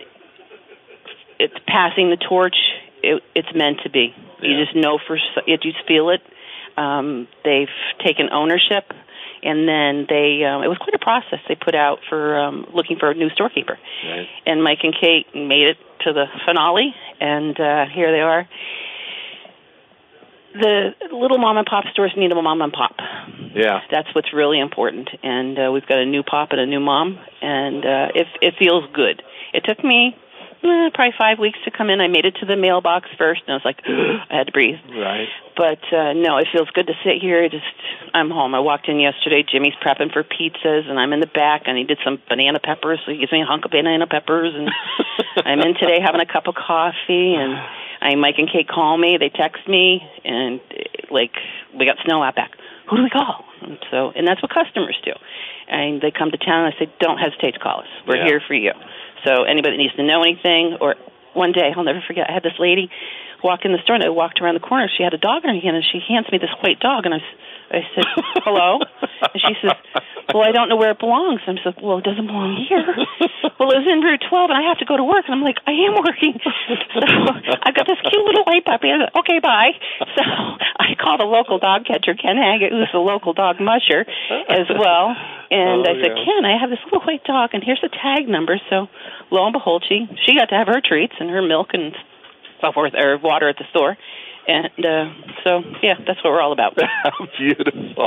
it's passing the torch. It, it's meant to be. Yeah. You just know for you just feel it. Um, they've taken ownership, and then they um, it was quite a process they put out for um, looking for a new storekeeper. Right. And Mike and Kate made it to the finale, and uh, here they are. The little mom and pop stores need a mom and pop. Yeah. That's what's really important. And uh, we've got a new pop and a new mom, and uh, it, it feels good. It took me eh, probably five weeks to come in. I made it to the mailbox first, and I was like, I had to breathe. Right. But uh, no, it feels good to sit here. Just I'm home. I walked in yesterday. Jimmy's prepping for pizzas, and I'm in the back, and he did some banana peppers, so he gives me a hunk of banana peppers. And I'm in today having a cup of coffee, and I Mike and Kate call me. They text me, and like we got snow out back. Who do we call? And so, and that's what customers do. And they come to town, and I say, don't hesitate to call us. We're yeah. here for you. So anybody that needs to know anything, or one day, I'll never forget, I had this lady walk in the store, and I walked around the corner. She had a dog in her hand, and she hands me this white dog, and I, I said, hello? And she says, well, I don't know where it belongs. And I said, well, it doesn't belong here. Well, it was in Route twelve, and I have to go to work. And I'm like, I am working. So I've got this cute little white puppy. I said, okay, bye. So I called a local dog catcher, Ken Haggett, who's the local dog musher as well. And oh, I said, yeah. Ken, I have this little white dog, and here's the tag number. So lo and behold, she, she got to have her treats and her milk and so forth, or water at the store. And uh, so, yeah, that's what we're all about. Beautiful.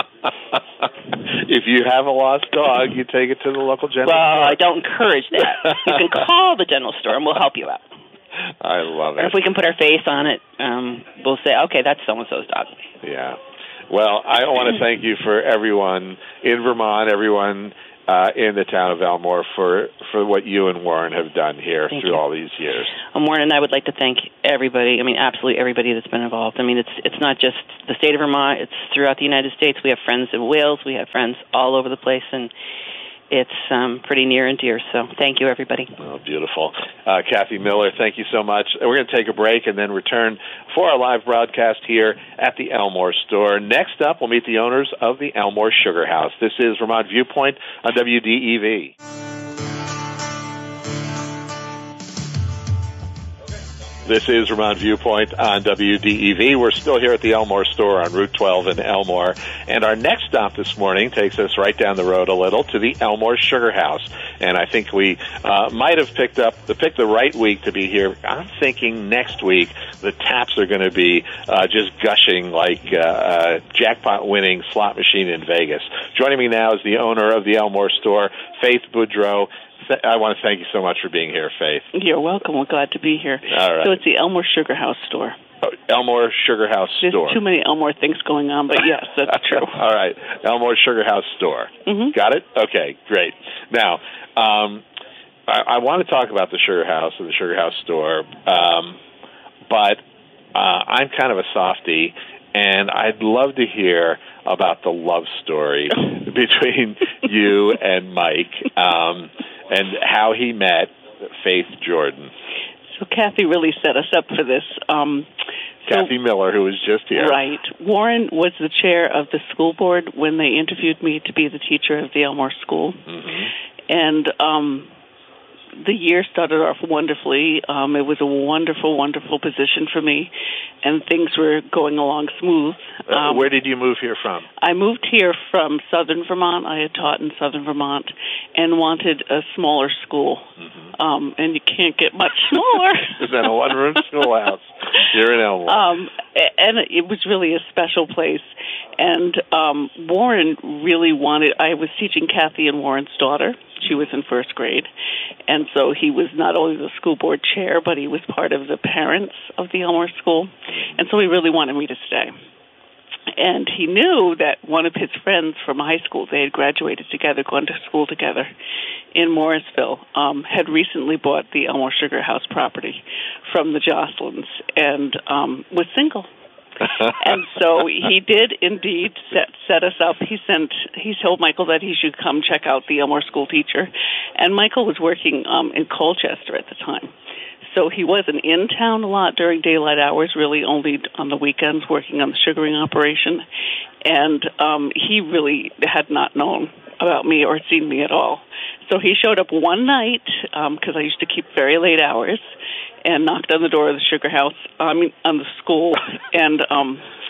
If you have a lost dog, you take it to the local general well, store. I don't encourage that. You can call the general store, and we'll help you out. I love it. Or if we can put our face on it, um, we'll say, okay, that's so-and-so's dog. Yeah. Well, I want to thank you for everyone in Vermont, everyone uh, in the town of Elmore for, for what you and Warren have done here thank through you. all these years. Um, Warren and I would like to thank everybody, I mean, absolutely everybody that's been involved. I mean, it's it's not just the state of Vermont, it's throughout the United States. We have friends in Wales, we have friends all over the place, and it's um, pretty near and dear. So thank you, everybody. Oh, beautiful. Uh, Kathy Miller, thank you so much. We're going to take a break and then return for our live broadcast here at the Elmore store. Next up, we'll meet the owners of the Elmore Sugar House. This is Vermont Viewpoint on W D E V. This is Vermont Viewpoint on W D E V. We're still here at the Elmore store on Route twelve in Elmore. And our next stop this morning takes us right down the road a little to the Elmore Sugar House. And I think we uh, might have picked up the picked the right week to be here. I'm thinking next week the taps are going to be uh, just gushing like uh, a jackpot-winning slot machine in Vegas. Joining me now is the owner of the Elmore store, Faith Boudreau. I want to thank you so much for being here, Faith. You're welcome. We're glad to be here. All right. So it's the Elmore Sugar House store. Oh, Elmore Sugar House There's store. too many Elmore things going on, but yes, that's true. All right. Elmore Sugar House store. Mm-hmm. Got it? Okay, great. Now, um, I, I want to talk about the Sugar House and the Sugar House store, um, but uh, I'm kind of a softie, and I'd love to hear about the love story between you and Mike. Um and how he met Faith Jordan. So Kathy really set us up for this. Um, Kathy so, Miller, who was just here. Right. Warren was the chair of the school board when they interviewed me to be the teacher of the Elmore School. Mm-hmm. And um, the year started off wonderfully. Um, it was a wonderful, wonderful position for me, and things were going along smooth. Uh, Um, where did you move here from? I moved here from southern Vermont. I had taught in southern Vermont and wanted a smaller school. Mm-hmm. Um, and you can't get much smaller than a one-room schoolhouse here in Elmore. Um, and it was really a special place. And um, Warren really wanted, I was teaching Kathy and Warren's daughter. She was in first grade. And so he was not only the school board chair, but he was part of the parents of the Elmore School. And so he really wanted me to stay. And he knew that one of his friends from high school, they had graduated together, gone to school together in Morrisville, um, had recently bought the Elmore Sugar House property from the Jocelyn's and um, was single. And so he did indeed set set us up. He sent he told Michael that he should come check out the Elmore school teacher, and Michael was working um, in Colchester at the time. So he wasn't in town a lot during daylight hours, really only on the weekends working on the sugaring operation. And um, he really had not known about me or seen me at all. So he showed up one night, because um, I used to keep very late hours, and knocked on the door of the sugar house, I mean, on the school, and um,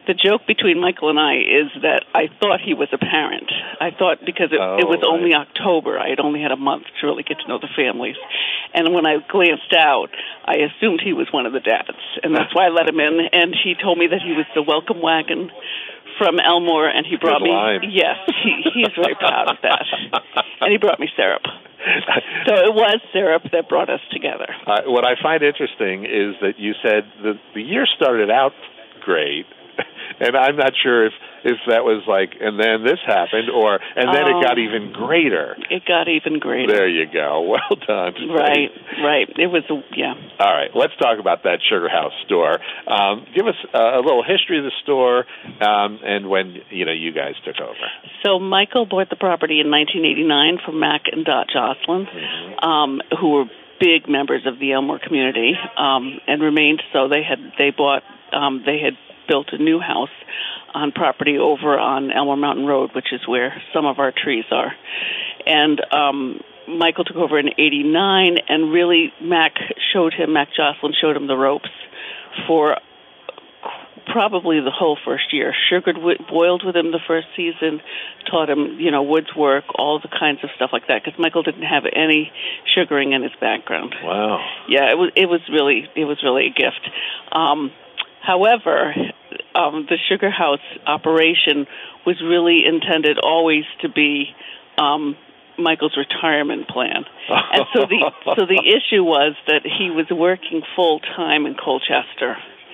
the joke between Michael and I is that I thought he was a parent. I thought because it, oh, it was right. only October, I had only had a month to really get to know the families. And when I glanced out, I assumed he was one of the dads. And that's why I let him in. And he told me that he was the welcome wagon from Elmore, and he brought Good me, line. yes, he, he's very proud of that. And he brought me syrup. So it was syrup that brought us together. Uh, what I find interesting is that you said the, the year started out great, and I'm not sure if, if that was like, and then this happened, or, and then oh, it got even greater. It got even greater. There you go. Well done. Right, right. It was, a, yeah. All right, let's talk about that Sugar House store. Um, give us uh, a little history of the store um, and when, you know, you guys took over. So Michael bought the property in nineteen eighty-nine from Mac and Dot Jocelyn, mm-hmm. um, who were big members of the Elmore community, um, and remained so. They had, they bought, um, they had built a new house on property over on Elmore Mountain Road, which is where some of our trees are. And um, Michael took over in eighty-nine, and really Mac showed him, Mac Jocelyn showed him the ropes for probably the whole first year. Sugared, boiled with him the first season, taught him, you know, woods work, all the kinds of stuff like that, because Michael didn't have any sugaring in his background. Wow. Yeah, it was it was really it was really a gift. Um, However, um, the Sugar House operation was really intended always to be um, Michael's retirement plan, and so the so the issue was that he was working full time in Colchester,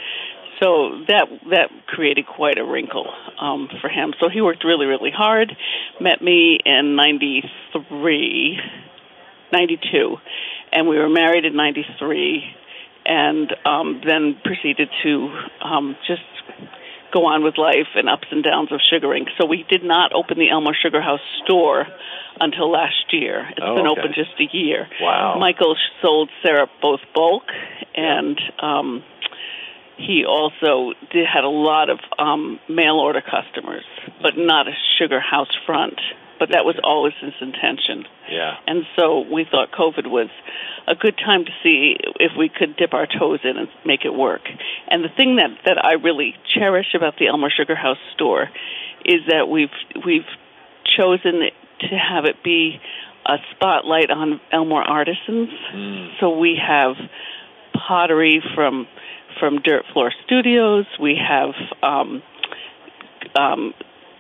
so that that created quite a wrinkle um, for him. So he worked really really hard. Met me in ninety-three, ninety-two, and we were married in ninety-three. And um, then proceeded to um, just go on with life and ups and downs of sugaring. So we did not open the Elmore Sugar House store until last year. It's oh, been okay. open just a year. Wow. Michael sold syrup both bulk and um, he also did, had a lot of um, mail order customers, but not a Sugar House front. But that was always his intention. Yeah. And so we thought COVID was a good time to see if we could dip our toes in and make it work. And the thing that, that I really cherish about the Elmore Sugar House store is that we've we've chosen to have it be a spotlight on Elmore artisans. Mm. So we have pottery from from Dirt Floor Studios. We have um, um,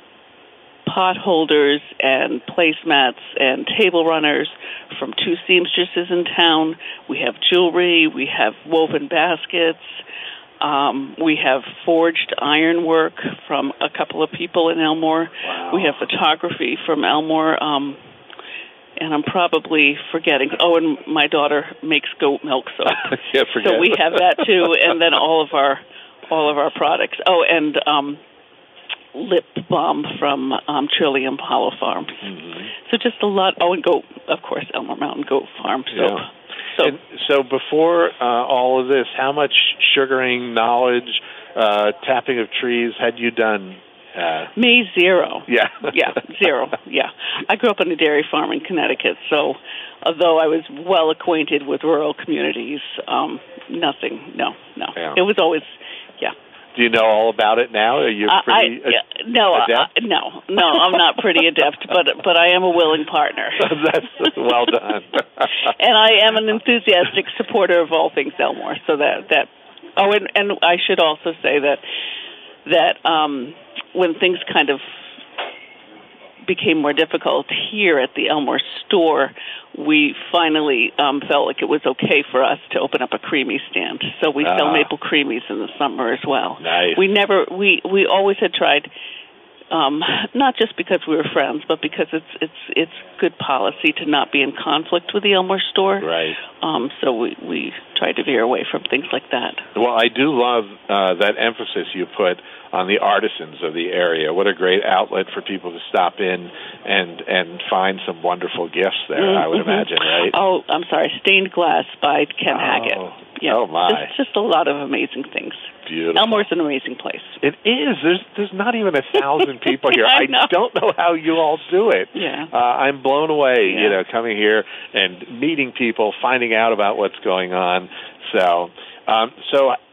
pot holders and placemats and table runners from two seamstresses in town. We have jewelry. We have woven baskets. Um, we have forged ironwork from a couple of people in Elmore. Wow. We have photography from Elmore. Um, and I'm probably forgetting. Oh, and my daughter makes goat milk soap. Yeah, forget. So we have that too. And then all of our all of our products. Oh, and um, lip balm from um, Trillium Hollow Farms. Mm-hmm. So just a lot. Oh, and goat, of course, Elmore Mountain Goat Farm soap. Yeah. So, and so before uh, all of this, how much sugaring knowledge, uh, tapping of trees had you done? Uh, Me, zero. Yeah. yeah, zero, yeah. I grew up on a dairy farm in Connecticut, so although I was well acquainted with rural communities, um, nothing, no, no. Yeah. It was always, yeah. Do you know all about it now? Are you pretty I, I, no, adept? Uh, no, no, I'm not pretty adept, but but I am a willing partner. That's well done. And I am an enthusiastic supporter of all things Elmore. So that that oh, and, and I should also say that that um, when things kind of became more difficult here at the Elmore store, we finally um, felt like it was okay for us to open up a creamy stand. So we ah. sell maple creamies in the summer as well. Nice. We never, we, we always had tried, um, not just because we were friends, but because it's it's it's good policy to not be in conflict with the Elmore store. Right. Um, so we, we tried to veer away from things like that. Well, I do love uh, that emphasis you put on the artisans of the area. What a great outlet for people to stop in and and find some wonderful gifts there, mm-hmm. I would imagine, right? Oh, I'm sorry, Stained Glass by Ken oh. Haggett. Yeah. Oh, my. There's just a lot of amazing things. Beautiful. Elmore's an amazing place. It is. There's there's not even a thousand people here. I, I know. don't know how you all do it. Yeah. Uh, I'm blown away, yeah. you know, coming here and meeting people, finding out about what's going on. So, um, so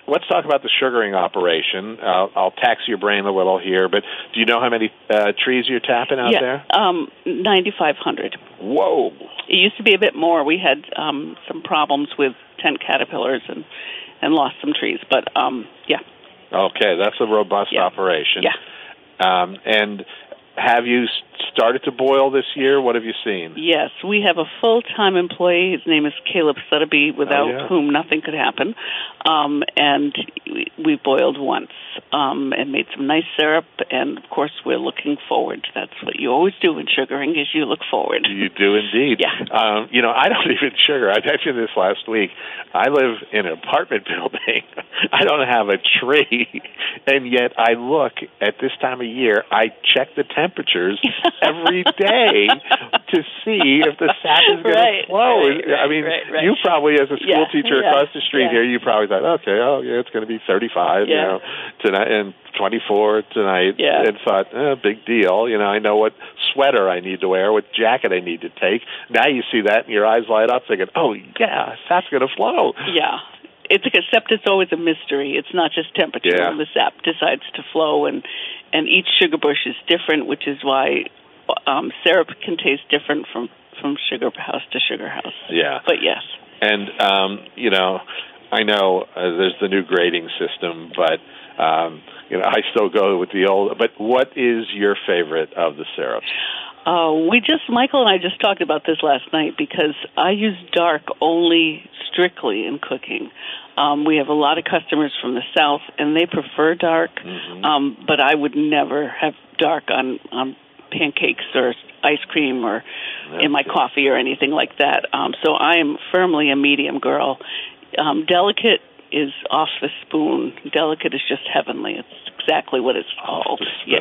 let's talk about the sugaring operation. Uh, I'll tax your brain a little here, but do you know how many uh, trees you're tapping out yeah, there? Um, ninety-five hundred. Whoa. It used to be a bit more. We had um, some problems with tent caterpillars and, and lost some trees, but um, yeah. Okay, that's a robust yeah. operation. Yeah. Um, and have you started to boil this year? What have you seen? Yes, we have a full-time employee. His name is Caleb Sotheby, without oh, yeah. whom nothing could happen. Um, and we, we boiled once um, and made some nice syrup. And, of course, we're looking forward. That's what you always do in sugaring, is you look forward. You do indeed. Yeah. Um, you know, I don't even sugar. I mentioned this last week. I live in an apartment building. I don't have a tree. And yet I look at this time of year, I check the temperatures every day to see if the sap is going right, to flow. Right, right, I mean, right, right. you probably, as a school yeah, teacher yeah, across the street yeah. here, you probably thought, okay, oh, yeah, it's going to be thirty-five, yeah. you know, tonight, and twenty-four tonight, yeah. and thought, eh, big deal. You know, I know what sweater I need to wear, what jacket I need to take. Now you see that, and your eyes light up thinking, oh, yeah, sap's going to flow. Yeah. It's except it's always a mystery. It's not just temperature. Yeah. The sap decides to flow, and and each sugar bush is different, which is why um, syrup can taste different from, from sugar house to sugar house. Yeah. But yes. And, um, you know, I know uh, there's the new grading system, but, um, you know, I still go with the old. But what is your favorite of the syrups? Uh, we just, Michael and I just talked about this last night because I use dark only strictly in cooking. Um, we have a lot of customers from the South, and they prefer dark, mm-hmm. um, but I would never have dark on, on pancakes or ice cream or That's in my good. coffee or anything like that. Um, so I am firmly a medium girl. Um, delicate is off the spoon. Delicate is just heavenly. It's exactly what it's called. Yeah.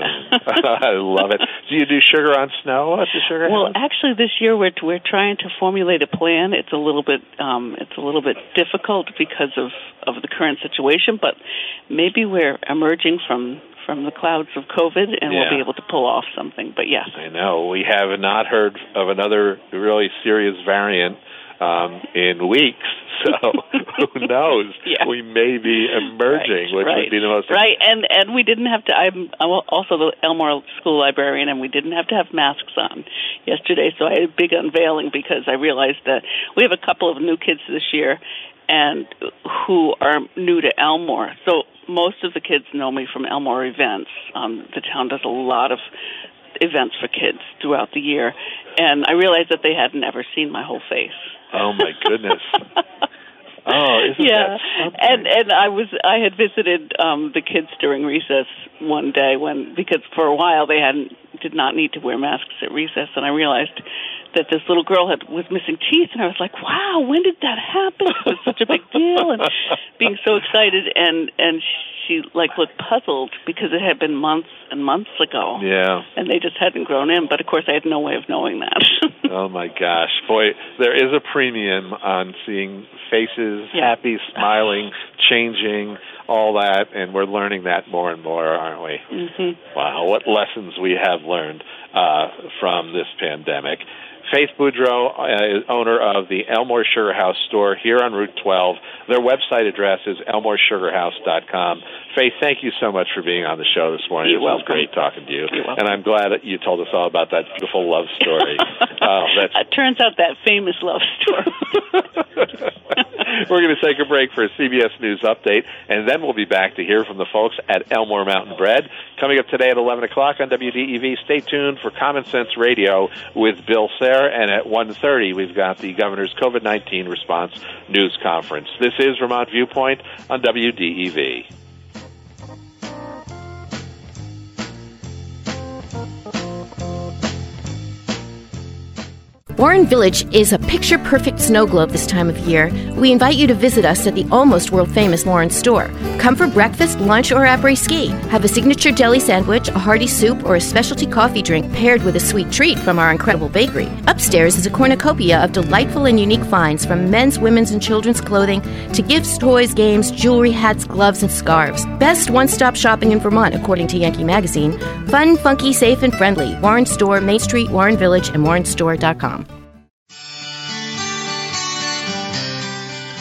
I love it. Do you do sugar on snow at the sugar Well, house? actually, this year we're we're trying to formulate a plan. It's a little bit um, it's a little bit difficult because of, of the current situation, but maybe we're emerging from from the clouds of COVID, and yeah. we'll be able to pull off something. But yes, I know we have not heard of another really serious variant um, in weeks. So who knows? Yeah. We may be emerging, right, which right. would be the most right. And and we didn't have to. I'm, I'm also the Elmore School librarian, and we didn't have to have masks on yesterday. So I had a big unveiling because I realized that we have a couple of new kids this year, and who are new to Elmore. So most of the kids know me from Elmore events. Um, the town does a lot of events for kids throughout the year, and I realized that they had never seen my whole face. Oh my goodness! Oh, isn't yeah, that something? and and I was I had visited um, the kids during recess one day when because for a while they hadn't did not need to wear masks at recess, and I realized that this little girl had was missing teeth, and I was like, wow, when did that happen? It was such a big deal, and being so excited, and and she like looked puzzled because it had been months and months ago. Yeah, and they just hadn't grown in. But of course, I had no way of knowing that. Oh my gosh, boy, there is a premium on seeing faces, yeah. happy, smiling, changing, all that, and we're learning that more and more, aren't we? Mm-hmm. Wow, what lessons we have learned uh, from this pandemic. Faith Boudreau uh, is owner of the Elmore Sugar House store here on Route twelve. Their website address is elmore sugar house dot com. Faith, thank you so much for being on the show this morning. You're it was welcome. great talking to you. You're welcome. And I'm glad that you told us all about that beautiful love story. Oh, that's... It turns out that famous love story. We're going to take a break for a C B S News update, and then we'll be back to hear from the folks at Elmore Mountain Bread. Coming up today at eleven o'clock on W D E V, stay tuned for Common Sense Radio with Bill Sayre, and at one thirty we've got the Governor's COVID nineteen response news conference. This is Vermont Viewpoint on W D E V. Warren Village is a picture-perfect snow globe this time of year. We invite you to visit us at the almost world-famous Warren store. Come for breakfast, lunch, or après-ski. Have a signature deli sandwich, a hearty soup, or a specialty coffee drink paired with a sweet treat from our incredible bakery. Upstairs is a cornucopia of delightful and unique finds from men's, women's, and children's clothing to gifts, toys, games, jewelry, hats, gloves, and scarves. Best one-stop shopping in Vermont, according to Yankee Magazine. Fun, funky, safe, and friendly. Warren Store, Main Street, Warren Village, and warren store dot com.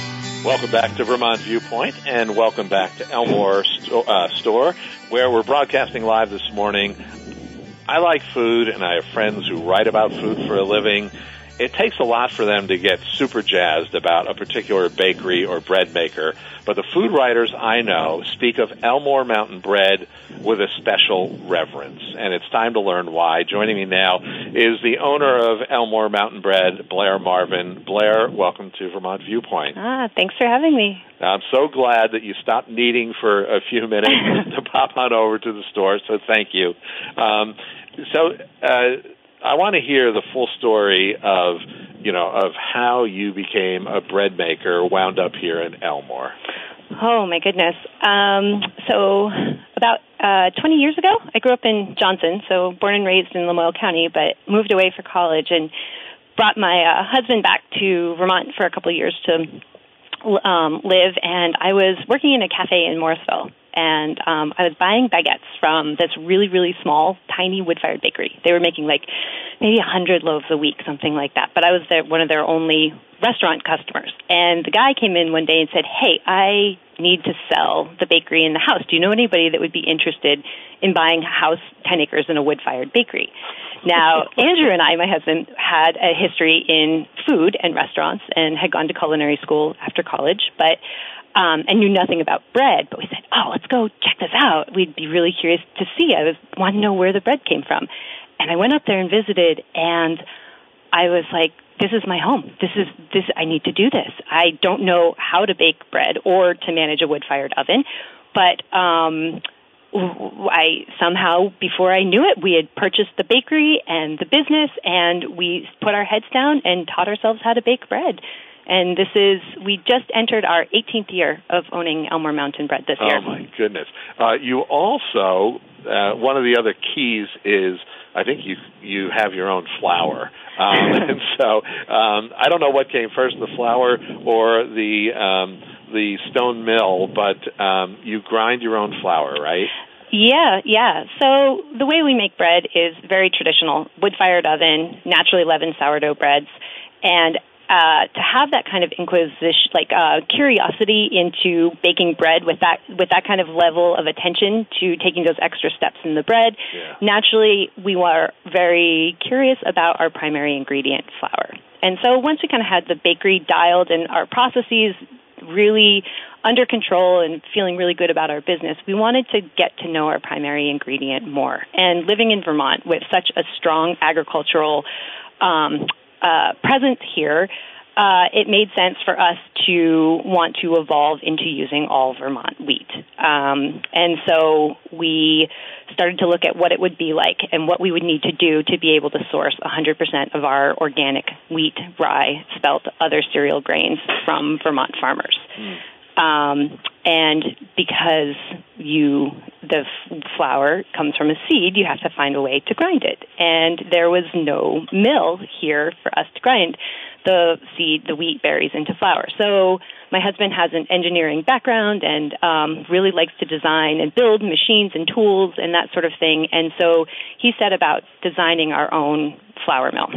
Welcome back to Vermont Viewpoint, and welcome back to Elmore sto- uh, Store, where we're broadcasting live this morning. I like food, and I have friends who write about food for a living. It takes a lot for them to get super jazzed about a particular bakery or bread maker, but the food writers I know speak of Elmore Mountain Bread with a special reverence, and it's time to learn why. Joining me now is the owner of Elmore Mountain Bread, Blair Marvin. Blair, welcome to Vermont Viewpoint. Ah, thanks for having me. I'm so glad that you stopped kneading for a few minutes to pop on over to the store, so thank you. Um, so, uh, I want to hear the full story of, you know, of how you became a bread maker, wound up here in Elmore. Oh, my goodness. Um, so about uh, twenty years ago, I grew up in Johnson, so born and raised in Lamoille County, but moved away for college and brought my uh, husband back to Vermont for a couple of years to um, live, and I was working in a cafe in Morrisville. And um, I was buying baguettes from this really, really small, tiny wood-fired bakery. They were making like maybe one hundred loaves a week, something like that. But I was their, one of their only restaurant customers. And the guy came in one day and said, hey, I need to sell the bakery in the house. Do you know anybody that would be interested in buying a house, ten acres, in a wood-fired bakery? Now, Andrew and I, my husband, had a history in food and restaurants and had gone to culinary school after college. But Um, and knew nothing about bread, but we said, oh, let's go check this out. We'd be really curious to see. I was want to know where the bread came from. And I went up there and visited, and I was like, this is my home. This is this. I need to do this. I don't know how to bake bread or to manage a wood-fired oven, but um, I somehow, before I knew it, we had purchased the bakery and the business, and we put our heads down and taught ourselves how to bake bread. And this is, we just entered our eighteenth year of owning Elmore Mountain Bread this year. Oh, my goodness. Uh, you also, uh, one of the other keys is, I think you you have your own flour. Um, and so um, I don't know what came first, the flour or the um, the stone mill, but um, you grind your own flour, right? Yeah, yeah. So the way we make bread is very traditional, wood-fired oven, naturally leavened sourdough breads, and Uh, to have that kind of inquisition, like uh, curiosity into baking bread with that with that kind of level of attention to taking those extra steps in the bread, yeah. Naturally we were very curious about our primary ingredient, flour. And so once we kind of had the bakery dialed and our processes really under control and feeling really good about our business, we wanted to get to know our primary ingredient more. And living in Vermont with such a strong agricultural um Uh, present here, uh, it made sense for us to want to evolve into using all Vermont wheat. Um, and so we started to look at what it would be like and what we would need to do to be able to source one hundred percent of our organic wheat, rye, spelt, other cereal grains from Vermont farmers. Mm. Um, and because you, the f- flour comes from a seed, you have to find a way to grind it. And there was no mill here for us to grind the seed, the wheat berries into flour. So my husband has an engineering background and um, really likes to design and build machines and tools and that sort of thing. And so he set about designing our own flour mill,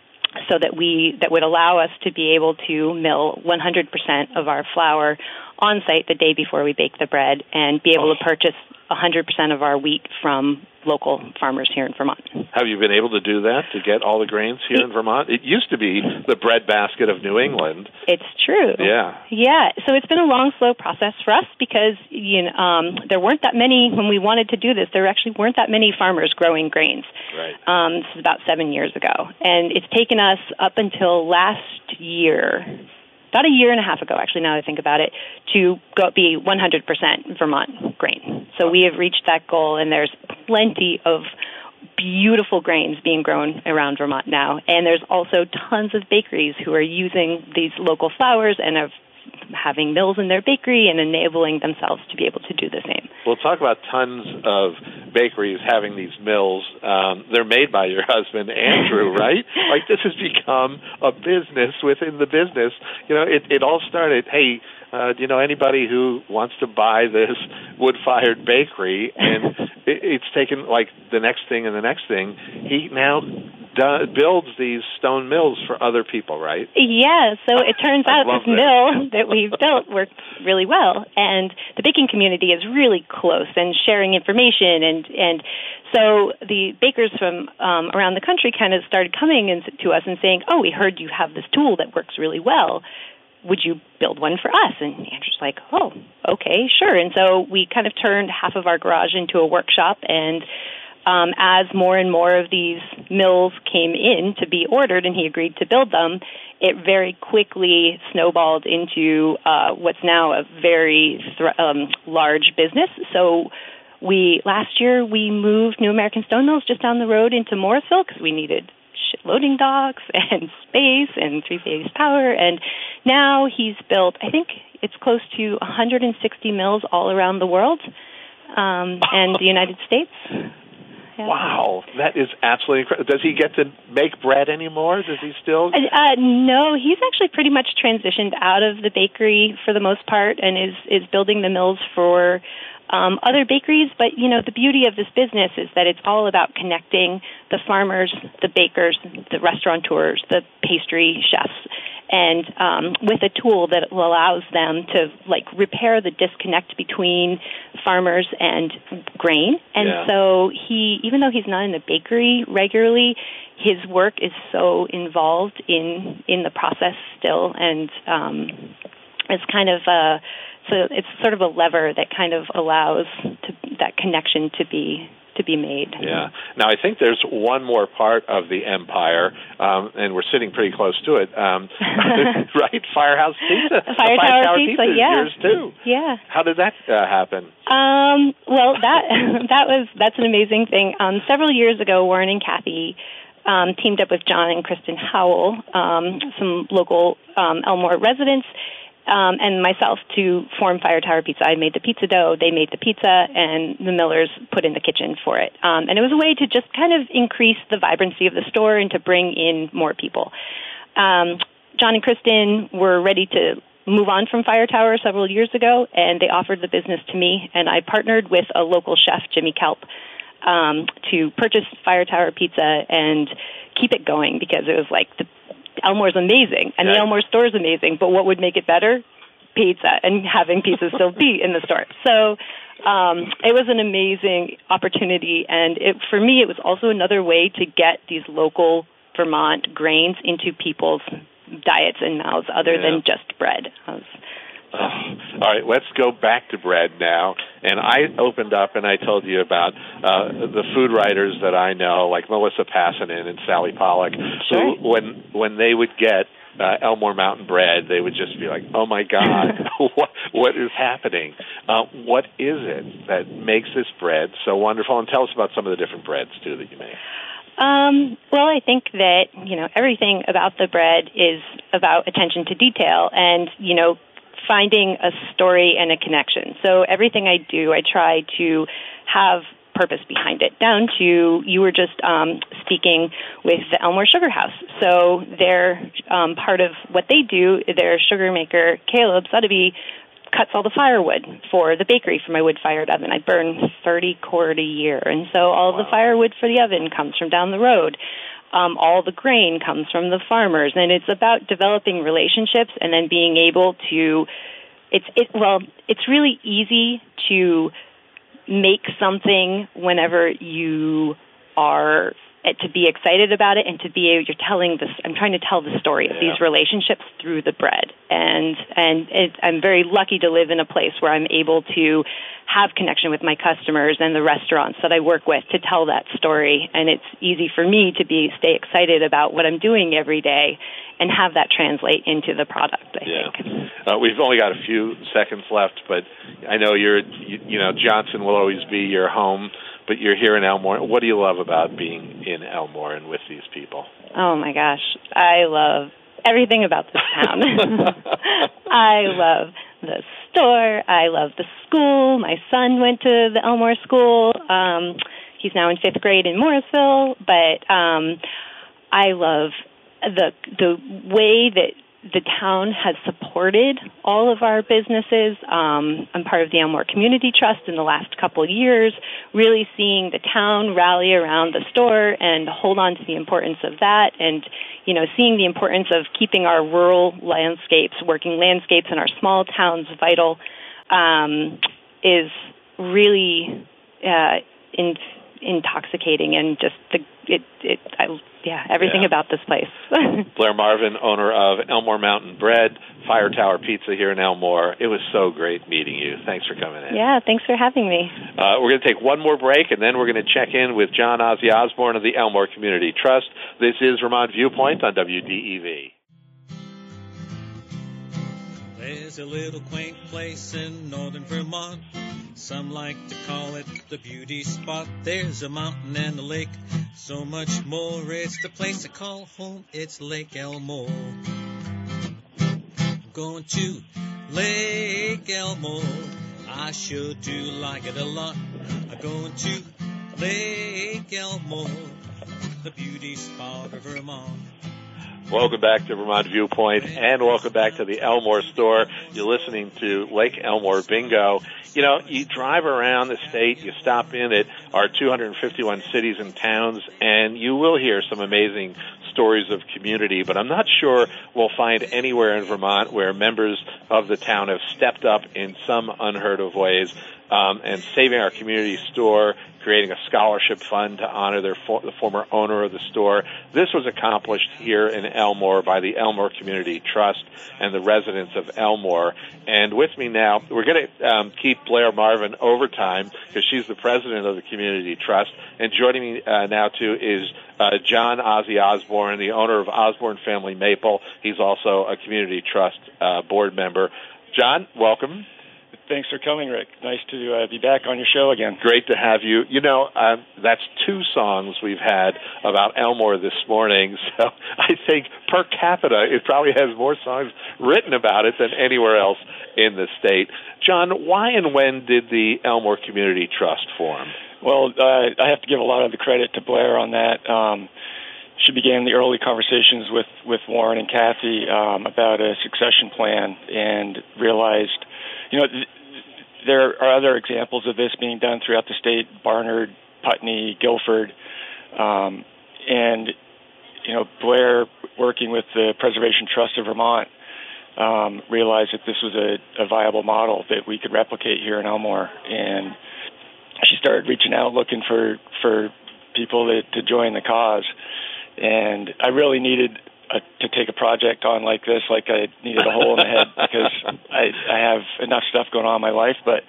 so that we that would allow us to be able to mill one hundred percent of our flour on site the day before we bake the bread, and be able to purchase one hundred percent of our wheat from local farmers here in Vermont. Have you been able to do that, to get all the grains here in Vermont? It used to be the bread basket of New England. It's true. Yeah. Yeah. So it's been a long, slow process for us because you know um, there weren't that many, when we wanted to do this, there actually weren't that many farmers growing grains. Right. Um, this is about seven years ago. And it's taken us up until last year, about a year and a half ago, actually, now that I think about it, to go be one hundred percent Vermont grain. So we have reached that goal, and there's plenty of beautiful grains being grown around Vermont now. And there's also tons of bakeries who are using these local flours and are having mills in their bakery and enabling themselves to be able to do the same. We'll talk about tons of bakeries having these mills. Um, they're made by your husband, Andrew, right? Like, this has become a business within the business. You know, it, it all started, hey, uh, do you know anybody who wants to buy this wood-fired bakery? And it, it's taken, like, the next thing and the next thing. He now do, builds these stone mills for other people, right? Yeah, so it turns I out love this that. mill that we've built works really well, and the baking community is really close and sharing information, and and so the bakers from um, around the country kind of started coming in to us and saying, oh, we heard you have this tool that works really well. Would you build one for us? And Andrew's like, oh, okay, sure. And so we kind of turned half of our garage into a workshop, and um, as more and more of these mills came in to be ordered and he agreed to build them, it very quickly snowballed into uh, what's now a very th- um, large business. So we last year we moved New American Stone Mills just down the road into Morrisville because we needed loading docks and space and three-phase power, and now he's built, I think it's close to one hundred sixty mills all around the world um, and the United States. Yeah. Wow, that is absolutely incredible. Does he get to make bread anymore? Does he still? Uh, no, he's actually pretty much transitioned out of the bakery for the most part and is, is building the mills for Um, other bakeries, but, you know, the beauty of this business is that it's all about connecting the farmers, the bakers, the restaurateurs, the pastry chefs, and um, with a tool that allows them to, like, repair the disconnect between farmers and grain. And Yeah. so he, even though he's not in the bakery regularly, his work is so involved in, in the process still, and um, it's kind of a So it's sort of a lever that kind of allows to, that connection to be to be made. Yeah. Now, I think there's one more part of the empire, um, and we're sitting pretty close to it, um, right? Firehouse Pizza. Fire the Tower Tower Pizza, Pizza is yeah. yours, too. Yeah. How did that uh, happen? Um, well, that that was that's an amazing thing. Um, several years ago, Warren and Kathy um, teamed up with John and Kristen Howell, um, some local um, Elmore residents, Um, and myself to form Fire Tower Pizza. I made the pizza dough, they made the pizza, and the Millers put in the kitchen for it. Um, and it was a way to just kind of increase the vibrancy of the store and to bring in more people. Um, John and Kristen were ready to move on from Fire Tower several years ago, and they offered the business to me, and I partnered with a local chef, Jimmy Kelp, um, to purchase Fire Tower Pizza and keep it going, because it was like the Elmore's amazing, and the Elmore store is amazing, but what would make it better? Pizza, and having pizza still be in the store. So um, it was an amazing opportunity, and it, for me, it was also another way to get these local Vermont grains into people's diets and mouths other Yeah. than just bread. I was, Oh. All right, let's go back to bread now. And I opened up and I told you about uh, the food writers that I know, like Melissa Passanen and Sally Pollock, Sure. who, when when they would get uh, Elmore Mountain bread, they would just be like, oh, my God, what what is happening? Uh, what is it that makes this bread so wonderful? And tell us about some of the different breads, too, that you make. Um, well, I think that, you know, everything about the bread is about attention to detail and, you know, finding a story and a connection. So everything I do, I try to have purpose behind it, down to, you were just um, speaking with the Elmore Sugar House. So they're um, part of what they do, their sugar maker, Caleb Sotheby, cuts all the firewood for the bakery for my wood-fired oven. I burn thirty cord a year, and so all wow. the firewood for the oven comes from down the road. Um, all the grain comes from the farmers, and it's about developing relationships and then being able to, it's, it, well, it's really easy to make something whenever you are, to be excited about it and to be, you're telling this, I'm trying to tell the story of Yeah. these relationships through the bread. And, and it, I'm very lucky to live in a place where I'm able to have connection with my customers and the restaurants that I work with to tell that story. And it's easy for me to be, stay excited about what I'm doing every day and have that translate into the product, I yeah. think. Uh, we've only got a few seconds left, but I know you're, you, you know, Johnson will always be your home, but you're here in Elmore. What do you love about being in Elmore and with these people? Oh, my gosh. I love everything about this town. I love the store. I love the school. My son went to the Elmore school. Um, he's now in fifth grade in Morrisville, but um, I love the the way that the town has supported all of our businesses. Um, I'm part of the Elmore Community Trust in the last couple of years, really seeing the town rally around the store and hold on to the importance of that, and, you know, seeing the importance of keeping our rural landscapes, working landscapes in our small towns vital, um, is really uh, in, intoxicating, and just the it it I, yeah everything yeah. about this place. Blair Marvin, owner of Elmore Mountain Bread, Fire Tower Pizza here in Elmore. It was so great meeting you. Thanks for coming in. Yeah, thanks for having me. Uh, we're going to take one more break, and then we're going to check in with John Ozzy Osbourne of the Elmore Community Trust. This is Vermont Viewpoint on W D E V. There's a little quaint place in northern Vermont. Some like to call it the beauty spot. There's a mountain and a lake, so much more. It's the place I call home. It's Lake Elmore. I'm going to Lake Elmore. I sure do like it a lot. I'm going to Lake Elmore, the beauty spot of Vermont. Welcome back to Vermont Viewpoint, and welcome back to the Elmore store. You're listening to Lake Elmore Bingo. You know, you drive around the state, you stop in at our two hundred fifty-one cities and towns, and you will hear some amazing stories of community, but I'm not sure we'll find anywhere in Vermont where members of the town have stepped up in some unheard of ways. Um, and saving our community store, creating a scholarship fund to honor their for, the former owner of the store. This was accomplished here in Elmore by the Elmore Community Trust and the residents of Elmore. And with me now, we're going to um, keep Blair Marvin overtime because she's the president of the Community Trust. And joining me uh, now, too, is uh, John Ozzy Osbourne, the owner of Osbourne Family Maple. He's also a Community Trust uh, board member. John, welcome. Thanks for coming, Rick. Nice to uh, be back on your show again. Great to have you. You know, uh, that's two songs we've had about Elmore this morning, so I think per capita it probably has more songs written about it than anywhere else in the state. John, why and when did the Elmore Community Trust form? Well, uh, I have to give a lot of the credit to Blair on that. Um, she began the early conversations with, with Warren and Kathy um, about a succession plan and realized, you know, th- there are other examples of this being done throughout the state, Barnard, Putney, Guilford, um, and, you know, Blair, working with the Preservation Trust of Vermont, um, realized that this was a, a viable model that we could replicate here in Elmore, and she started reaching out looking for, for people that, to join the cause, and I really needed A, to take a project on like this, like I needed a hole in the head because I, I have enough stuff going on in my life, but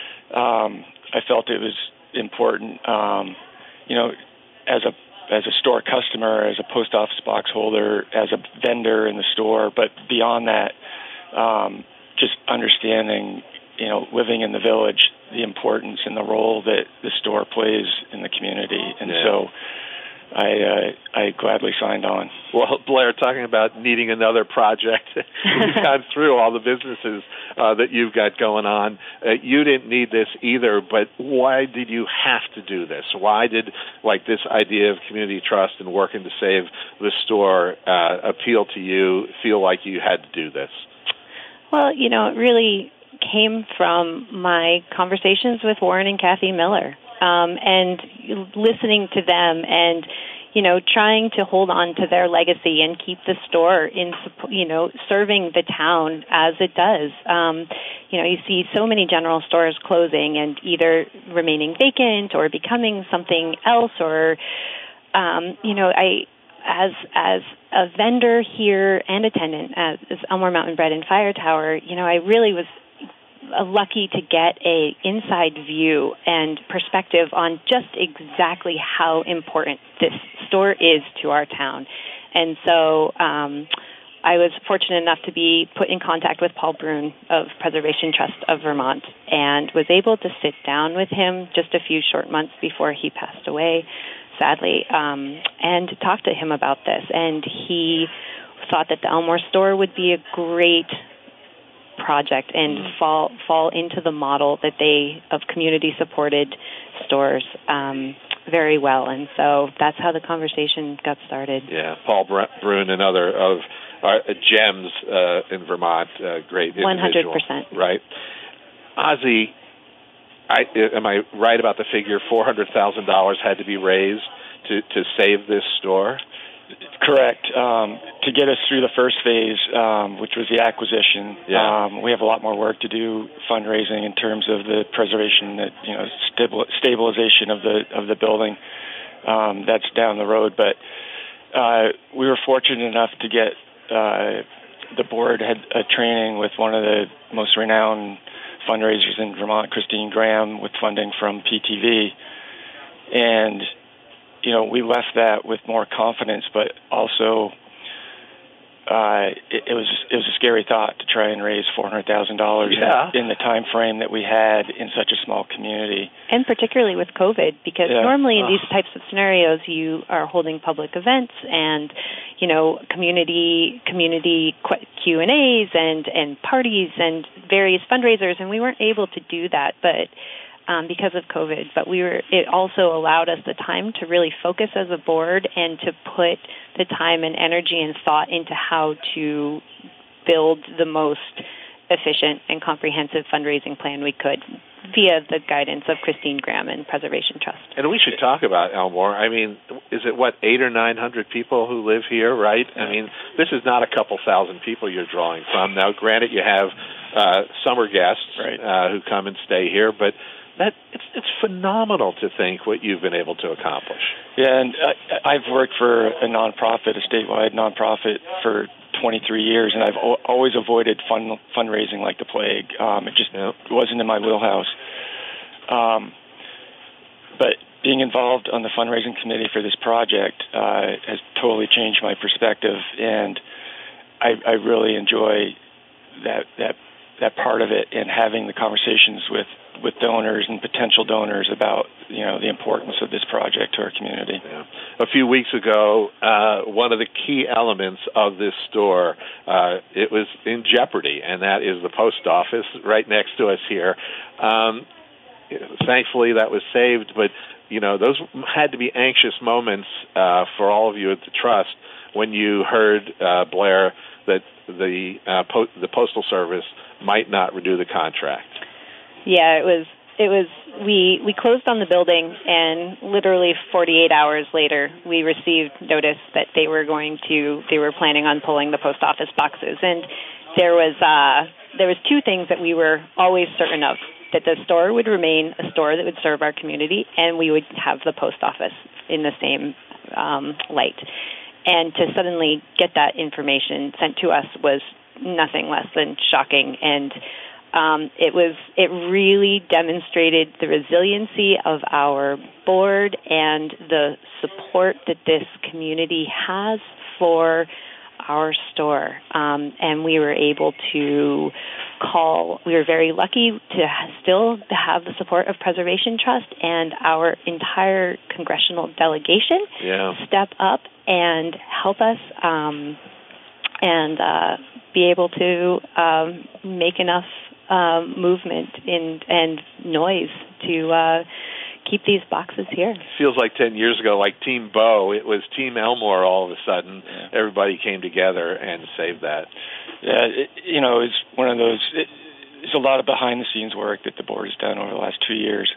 um, I felt it was important, um, you know, as a as a store customer, as a post office box holder, as a vendor in the store, but beyond that, um, just understanding, you know, living in the village, the importance and the role that the store plays in the community, and yeah. so. I uh, I gladly signed on. Well, Blair, talking about needing another project, you've gone through all the businesses uh, that you've got going on. Uh, you didn't need this either, but why did you have to do this? Why did like this idea of community trust and working to save the store uh, appeal to you, feel like you had to do this? Well, you know, it really came from my conversations with Warren and Kathy Miller. Um, and listening to them and, you know, trying to hold on to their legacy and keep the store in, you know, serving the town as it does. Um, you know, you see so many general stores closing and either remaining vacant or becoming something else or, um, you know, I, as, as a vendor here and attendant as, as Elmore Mountain Bread and Fire Tower, you know, I really was lucky to get a inside view and perspective on just exactly how important this store is to our town. And so um, I was fortunate enough to be put in contact with Paul Brune of Preservation Trust of Vermont and was able to sit down with him just a few short months before he passed away, sadly, um, and talk to him about this. And he thought that the Elmore store would be a great project and mm. fall fall into the model that they of community supported stores um, very well, and so that's how the conversation got started. Yeah, Paul Brune, another of are uh, gems uh, in Vermont. Uh, great individual. one hundred percent. Right. Ozzie, I, am I right about the figure four hundred thousand dollars had to be raised to, to save this store? Correct. Um, to get us through the first phase, um, which was the acquisition, yeah. um, we have a lot more work to do fundraising in terms of the preservation, that you know, stabil- stabilization of the of the building. Um, that's down the road, but uh, we were fortunate enough to get uh, the board had a training with one of the most renowned fundraisers in Vermont, Christine Graham, with funding from P T V, and you know, we left that with more confidence, but also uh, it, it was it was a scary thought to try and raise four hundred thousand dollars yeah. in the time frame that we had in such a small community, and particularly with COVID, because yeah. normally in uh, these types of scenarios, you are holding public events and you know community community Q and A's and and parties and various fundraisers, and we weren't able to do that, but. Um, because of COVID, but we were. It also allowed us the time to really focus as a board and to put the time and energy and thought into how to build the most efficient and comprehensive fundraising plan we could via the guidance of Christine Graham and Preservation Trust. And we should talk about Elmore. I mean, is it, what, eight or nine hundred people who live here, right? I mean, this is not a couple thousand people you're drawing from. Now, granted, you have uh, summer guests right. uh, who come and stay here, but That it's it's phenomenal to think what you've been able to accomplish. Yeah, and I, I've worked for a nonprofit, a statewide nonprofit, for twenty-three years, and I've o- always avoided fund, fundraising like the plague. Um, it just yep. wasn't in my wheelhouse. Um, but being involved on the fundraising committee for this project uh, has totally changed my perspective, and I, I really enjoy that that that part of it, and having the conversations with. with donors and potential donors about, you know, the importance of this project to our community. Yeah. A few weeks ago, uh, one of the key elements of this store, uh, it was in jeopardy, and that is the post office right next to us here. Um, thankfully, that was saved, but, you know, those had to be anxious moments uh, for all of you at the Trust when you heard, uh, Blair, that the, uh, po- the Postal Service might not renew the contract. Yeah, it was, it was, we, we closed on the building, and literally forty-eight hours later, we received notice that they were going to, they were planning on pulling the post office boxes. And there was, uh, there was two things that we were always certain of, that the store would remain a store that would serve our community, and we would have the post office in the same um, light. And to suddenly get that information sent to us was nothing less than shocking. And Um, it was. It really demonstrated the resiliency of our board and the support that this community has for our store. Um, and we were able to call. We were very lucky to still have the support of Preservation Trust and our entire congressional delegation yeah. step up and help us um, and uh, be able to um, make enough. Um, movement in, and noise to uh, keep these boxes here. Feels like ten years ago, like Team Bo, it was Team Elmore all of a sudden. Yeah. Everybody came together and saved that. Yeah, it, you know, it's one of those, it, there's a lot of behind-the-scenes work that the board has done over the last two years.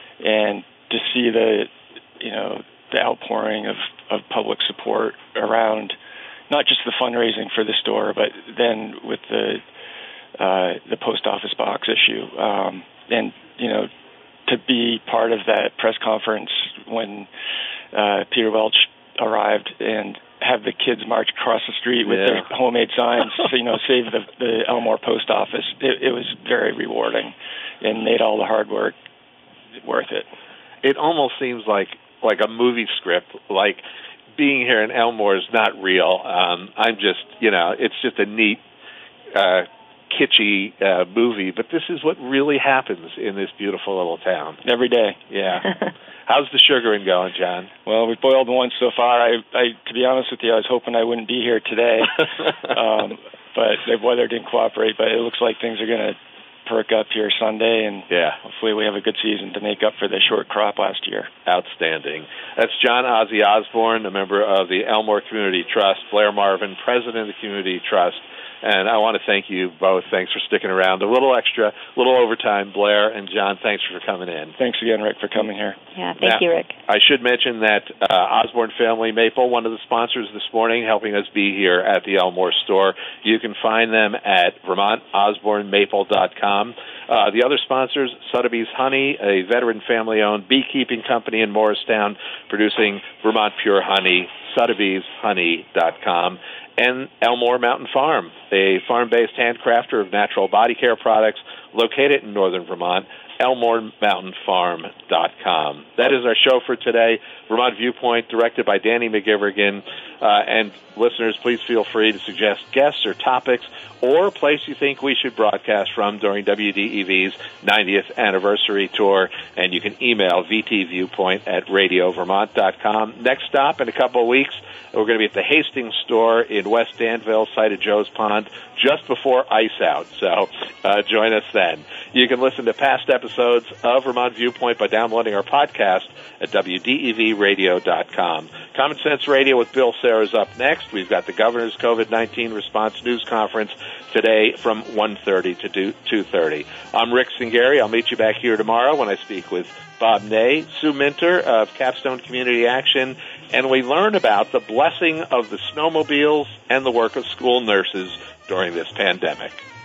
And to see the, you know, the outpouring of, of public support around not just the fundraising for the store, but then with the Uh, the post office box issue, um, and you know, to be part of that press conference when uh, Peter Welch arrived and have the kids march across the street with yeah. their homemade signs, so, you know, save the, the Elmore post office. It, it was very rewarding and made all the hard work worth it. It almost seems like like a movie script, like being here in Elmore is not real. Um, I'm just, you know, it's just a neat. Uh, kitschy uh, movie, but this is what really happens in this beautiful little town. Every day. Yeah. How's the sugaring going, John? Well, we've boiled one so far. I, I, to be honest with you, I was hoping I wouldn't be here today, um, but the weather didn't cooperate, but it looks like things are going to perk up here Sunday, and yeah. hopefully we have a good season to make up for the short crop last year. Outstanding. That's John Ozzie Osborne, a member of the Elmore Community Trust, Blair Marvin, president of the Community Trust. And I want to thank you both. Thanks for sticking around. A little extra, a little overtime, Blair and John. Thanks for coming in. Thanks again, Rick, for coming here. Yeah, thank now, you, Rick. I should mention that uh, Osborne Family Maple, one of the sponsors this morning, helping us be here at the Elmore store. You can find them at vermont osborne maple dot com. Uh, the other sponsors, Sotheby's Honey, a veteran family-owned beekeeping company in Morristown, producing Vermont Pure Honey, sotheby's honey dot com. And Elmore Mountain Farm, a farm-based handcrafter of natural body care products located in northern Vermont, elmore mountain farm dot com. That is our show for today. Vermont Viewpoint, directed by Danny McGivrigan. Uh, and listeners, please feel free to suggest guests or topics or a place you think we should broadcast from during W D E V's ninetieth anniversary tour. And you can email v t viewpoint at radio vermont dot com. Next stop in a couple of weeks, we're going to be at the Hastings store in West Danville, site of Joe's Pond, just before ice out. So uh, join us then. You can listen to past episodes of Vermont Viewpoint by downloading our podcast at w d e v radio dot com. Common Sense Radio with Bill Sayre is up next. We've got the governor's COVID nineteen response news conference today from one thirty to two thirty. I'm Rick Singari. I'll meet you back here tomorrow when I speak with Bob Ney, Sue Minter of Capstone Community Action, and we learn about the blessing of the snowmobiles and the work of school nurses during this pandemic.